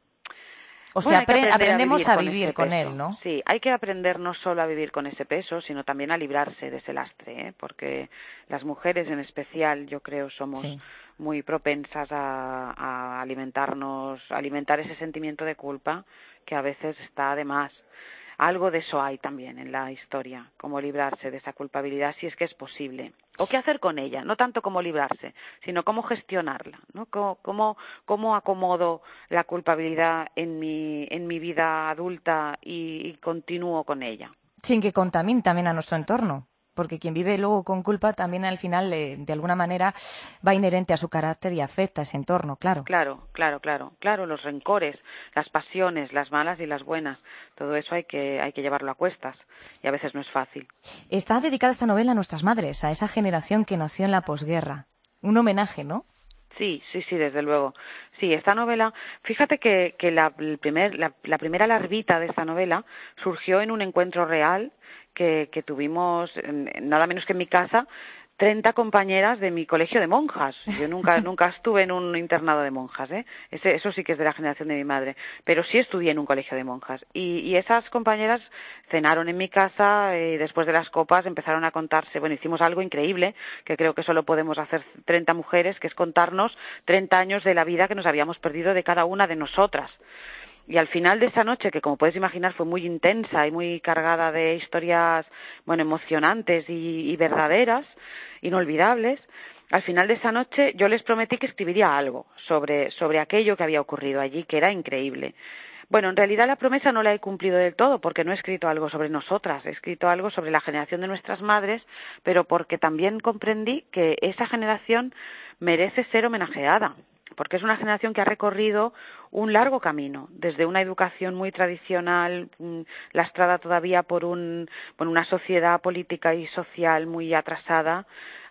S3: O sea,
S28: bueno,
S3: apre- aprendemos a
S28: vivir,
S3: vivir
S28: con,
S3: con él, ¿no?
S28: Sí, hay que aprender no solo a vivir con ese peso, sino también a librarse de ese lastre, ¿eh? Porque las mujeres en especial, yo creo, somos sí. muy propensas a, a alimentarnos, a alimentar ese sentimiento de culpa que a veces está de más. Algo de eso hay también en la historia, cómo librarse de esa culpabilidad si es que es posible. O qué hacer con ella, no tanto cómo librarse, sino cómo gestionarla, ¿no? Cómo, cómo, cómo acomodo la culpabilidad en mi, en mi vida adulta y, y continúo con ella.
S3: Sin que contamine también a nuestro entorno. Porque quien vive luego con culpa también al final, eh, de alguna manera, va inherente a su carácter y afecta a ese entorno, claro.
S28: Claro, claro, claro. Claro, los rencores, las pasiones, las malas y las buenas, todo eso hay que, hay que llevarlo a cuestas y a veces no es fácil.
S3: Está dedicada esta novela a nuestras madres, a esa generación que nació en la posguerra. Un homenaje, ¿no?
S28: Sí, sí, sí, desde luego. Sí, esta novela, fíjate que, que la, el primer, la, la primera larvita de esta novela surgió en un encuentro real que, que tuvimos, nada menos que en mi casa, treinta compañeras de mi colegio de monjas. Yo nunca nunca estuve en un internado de monjas, ¿eh? Ese, eso sí que es de la generación de mi madre, pero sí estudié en un colegio de monjas. Y, y esas compañeras cenaron en mi casa y después de las copas empezaron a contarse, bueno, hicimos algo increíble, que creo que solo podemos hacer treinta mujeres, que es contarnos treinta años de la vida que nos habíamos perdido de cada una de nosotras. Y al final de esa noche, que como puedes imaginar fue muy intensa y muy cargada de historias, bueno, emocionantes y, y verdaderas, inolvidables, al final de esa noche yo les prometí que escribiría algo sobre, sobre aquello que había ocurrido allí, que era increíble. Bueno, en realidad la promesa no la he cumplido del todo, porque no he escrito algo sobre nosotras, he escrito algo sobre la generación de nuestras madres, pero porque también comprendí que esa generación merece ser homenajeada, porque es una generación que ha recorrido un largo camino, desde una educación muy tradicional, lastrada todavía por, un, por una sociedad política y social muy atrasada,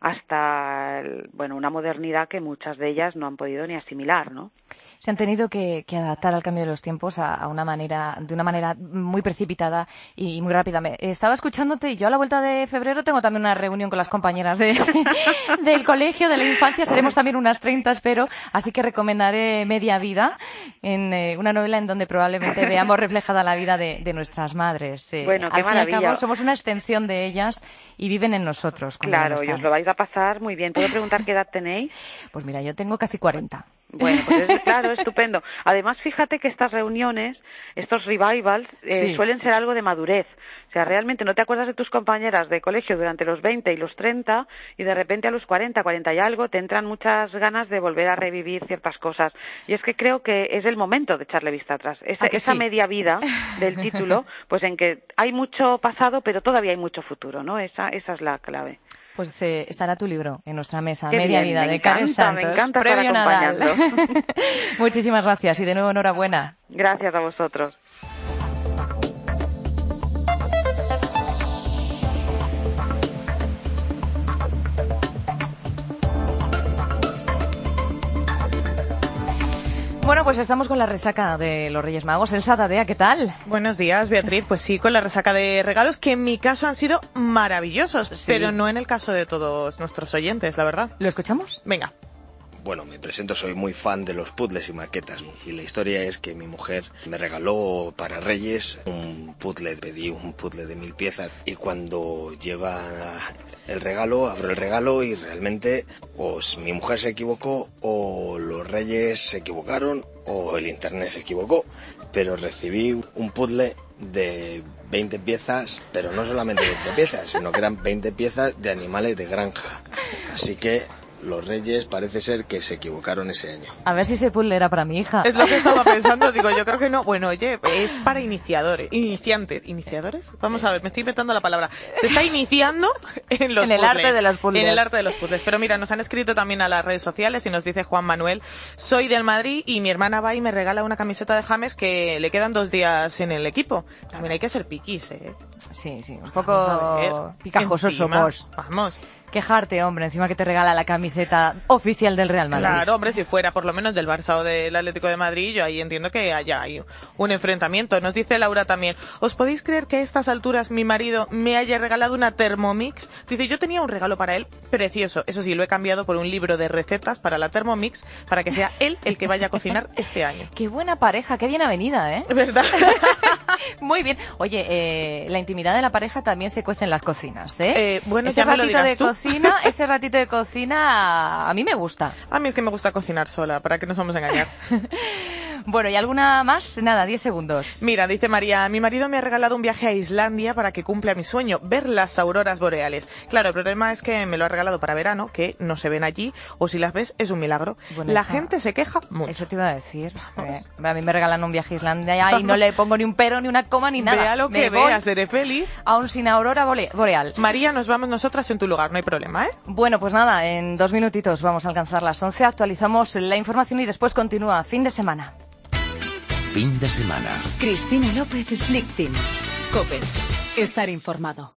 S28: hasta bueno, una modernidad que muchas de ellas no han podido ni asimilar, ¿no?
S3: Se han tenido que, que adaptar al cambio de los tiempos a, a una manera, de una manera muy precipitada y muy rápida. Me, estaba escuchándote y yo a la vuelta de febrero tengo también una reunión con las compañeras de, del colegio, de la infancia. Seremos también unas treinta, espero, así que recomendaré Media Vida, en eh, una novela en donde probablemente veamos reflejada la vida de, de nuestras madres. Eh,
S28: bueno, qué
S3: al fin
S28: maravilla.
S3: y al cabo somos una extensión de ellas y viven en nosotros.
S28: Claro, y os lo vais a pasar muy bien. ¿Puedo preguntar qué edad tenéis?
S3: Pues mira, yo tengo casi cuarenta.
S28: Bueno, pues es, claro, estupendo. Además, fíjate que estas reuniones, estos revivals, eh, sí. suelen ser algo de madurez. O sea, realmente no te acuerdas de tus compañeras de colegio durante los veinte y los treinta y de repente a los cuarenta, cuarenta y algo te entran muchas ganas de volver a revivir ciertas cosas. Y es que creo que es el momento de echarle vista atrás. Esa, esa sí? media vida del título, pues en que hay mucho pasado, pero todavía hay mucho futuro, ¿no? Esa, esa es la clave.
S3: Pues eh, estará tu libro en nuestra mesa,
S28: Qué
S3: Media
S28: bien,
S3: Vida,
S28: me
S3: de Karen
S28: encanta,
S3: Santos.
S28: Me encanta
S3: Premio
S28: estar acompañando.
S3: Nadal. Muchísimas gracias y de nuevo enhorabuena.
S28: Gracias a vosotros.
S3: Bueno, pues estamos con la resaca de los Reyes Magos. Elsa Tadea, ¿qué tal?
S1: Buenos días, Beatriz. Pues sí, con la resaca de regalos que en mi caso han sido maravillosos, sí. pero no en el caso de todos nuestros oyentes, la verdad.
S3: ¿Lo escuchamos?
S1: Venga.
S4: Bueno, me presento, soy muy fan de los puzzles y maquetas y la historia es que mi mujer me regaló para Reyes un puzzle, pedí un puzzle de mil piezas y cuando llega el regalo, abro el regalo y realmente pues mi mujer se equivocó o los Reyes se equivocaron o el internet se equivocó, pero recibí un puzzle de veinte piezas, pero no solamente veinte piezas, sino que eran veinte piezas de animales de granja, así que los Reyes parece ser que se equivocaron ese año.
S3: A ver si ese puzzle era para mi hija.
S1: Es lo que estaba pensando, digo, yo creo que no. Bueno, oye, es para iniciadores, iniciantes, ¿iniciadores? Vamos a ver, me estoy inventando la palabra. Se está iniciando en los
S3: En el
S1: puzzles,
S3: arte de los puzzles.
S1: En el arte de los puzzles. Pero mira, nos han escrito también a las redes sociales y nos dice Juan Manuel, soy del Madrid y mi hermana va y me regala una camiseta de James que le quedan dos días en el equipo. También hay que ser piquis, ¿eh?
S3: Sí, sí, un poco picajosos somos.
S1: Vamos.
S3: Quejarte, hombre, encima que te regala la camiseta oficial del Real Madrid.
S1: Claro, hombre, si fuera por lo menos del Barça o del Atlético de Madrid, yo ahí entiendo que haya hay un enfrentamiento. Nos dice Laura también, ¿os podéis creer que a estas alturas mi marido me haya regalado una Thermomix? Dice, yo tenía un regalo para él precioso. Eso sí, lo he cambiado por un libro de recetas para la Thermomix para que sea él el que vaya a cocinar este año.
S3: Qué buena pareja, qué bien avenida, ¿eh?
S1: ¿Verdad?
S3: Muy bien. Oye, eh, la intimidad de la pareja también se cuece en las cocinas, ¿eh?
S1: eh bueno,
S3: ese
S1: ya me
S3: ratito
S1: lo dirás
S3: de
S1: tú.
S3: cocina, ese ratito de cocina a mí me gusta.
S1: A mí es que me gusta cocinar sola, para que nos vamos a engañar.
S3: Bueno, ¿y alguna más? Nada, diez segundos.
S1: Mira, dice María, mi marido me ha regalado un viaje a Islandia para que cumpla mi sueño, ver las auroras boreales. Claro, el problema es que me lo ha regalado para verano, que no se ven allí, o si las ves es un milagro. Bueno, la esa... gente se queja mucho.
S3: Eso te iba a decir. Eh, a mí me regalan un viaje a Islandia y no le pongo ni un pero, ni una coma, ni nada.
S1: Vea lo que
S3: me
S1: vea, seré feliz.
S3: Aún sin aurora boreal.
S1: María, nos vamos nosotras en tu lugar, no hay problema, ¿eh?
S3: Bueno, pues nada, en dos minutitos vamos a alcanzar las once, actualizamos la información y después continúa fin de semana.
S6: Fin de semana.
S2: Cristina López Slichting. COPE. Estar informado.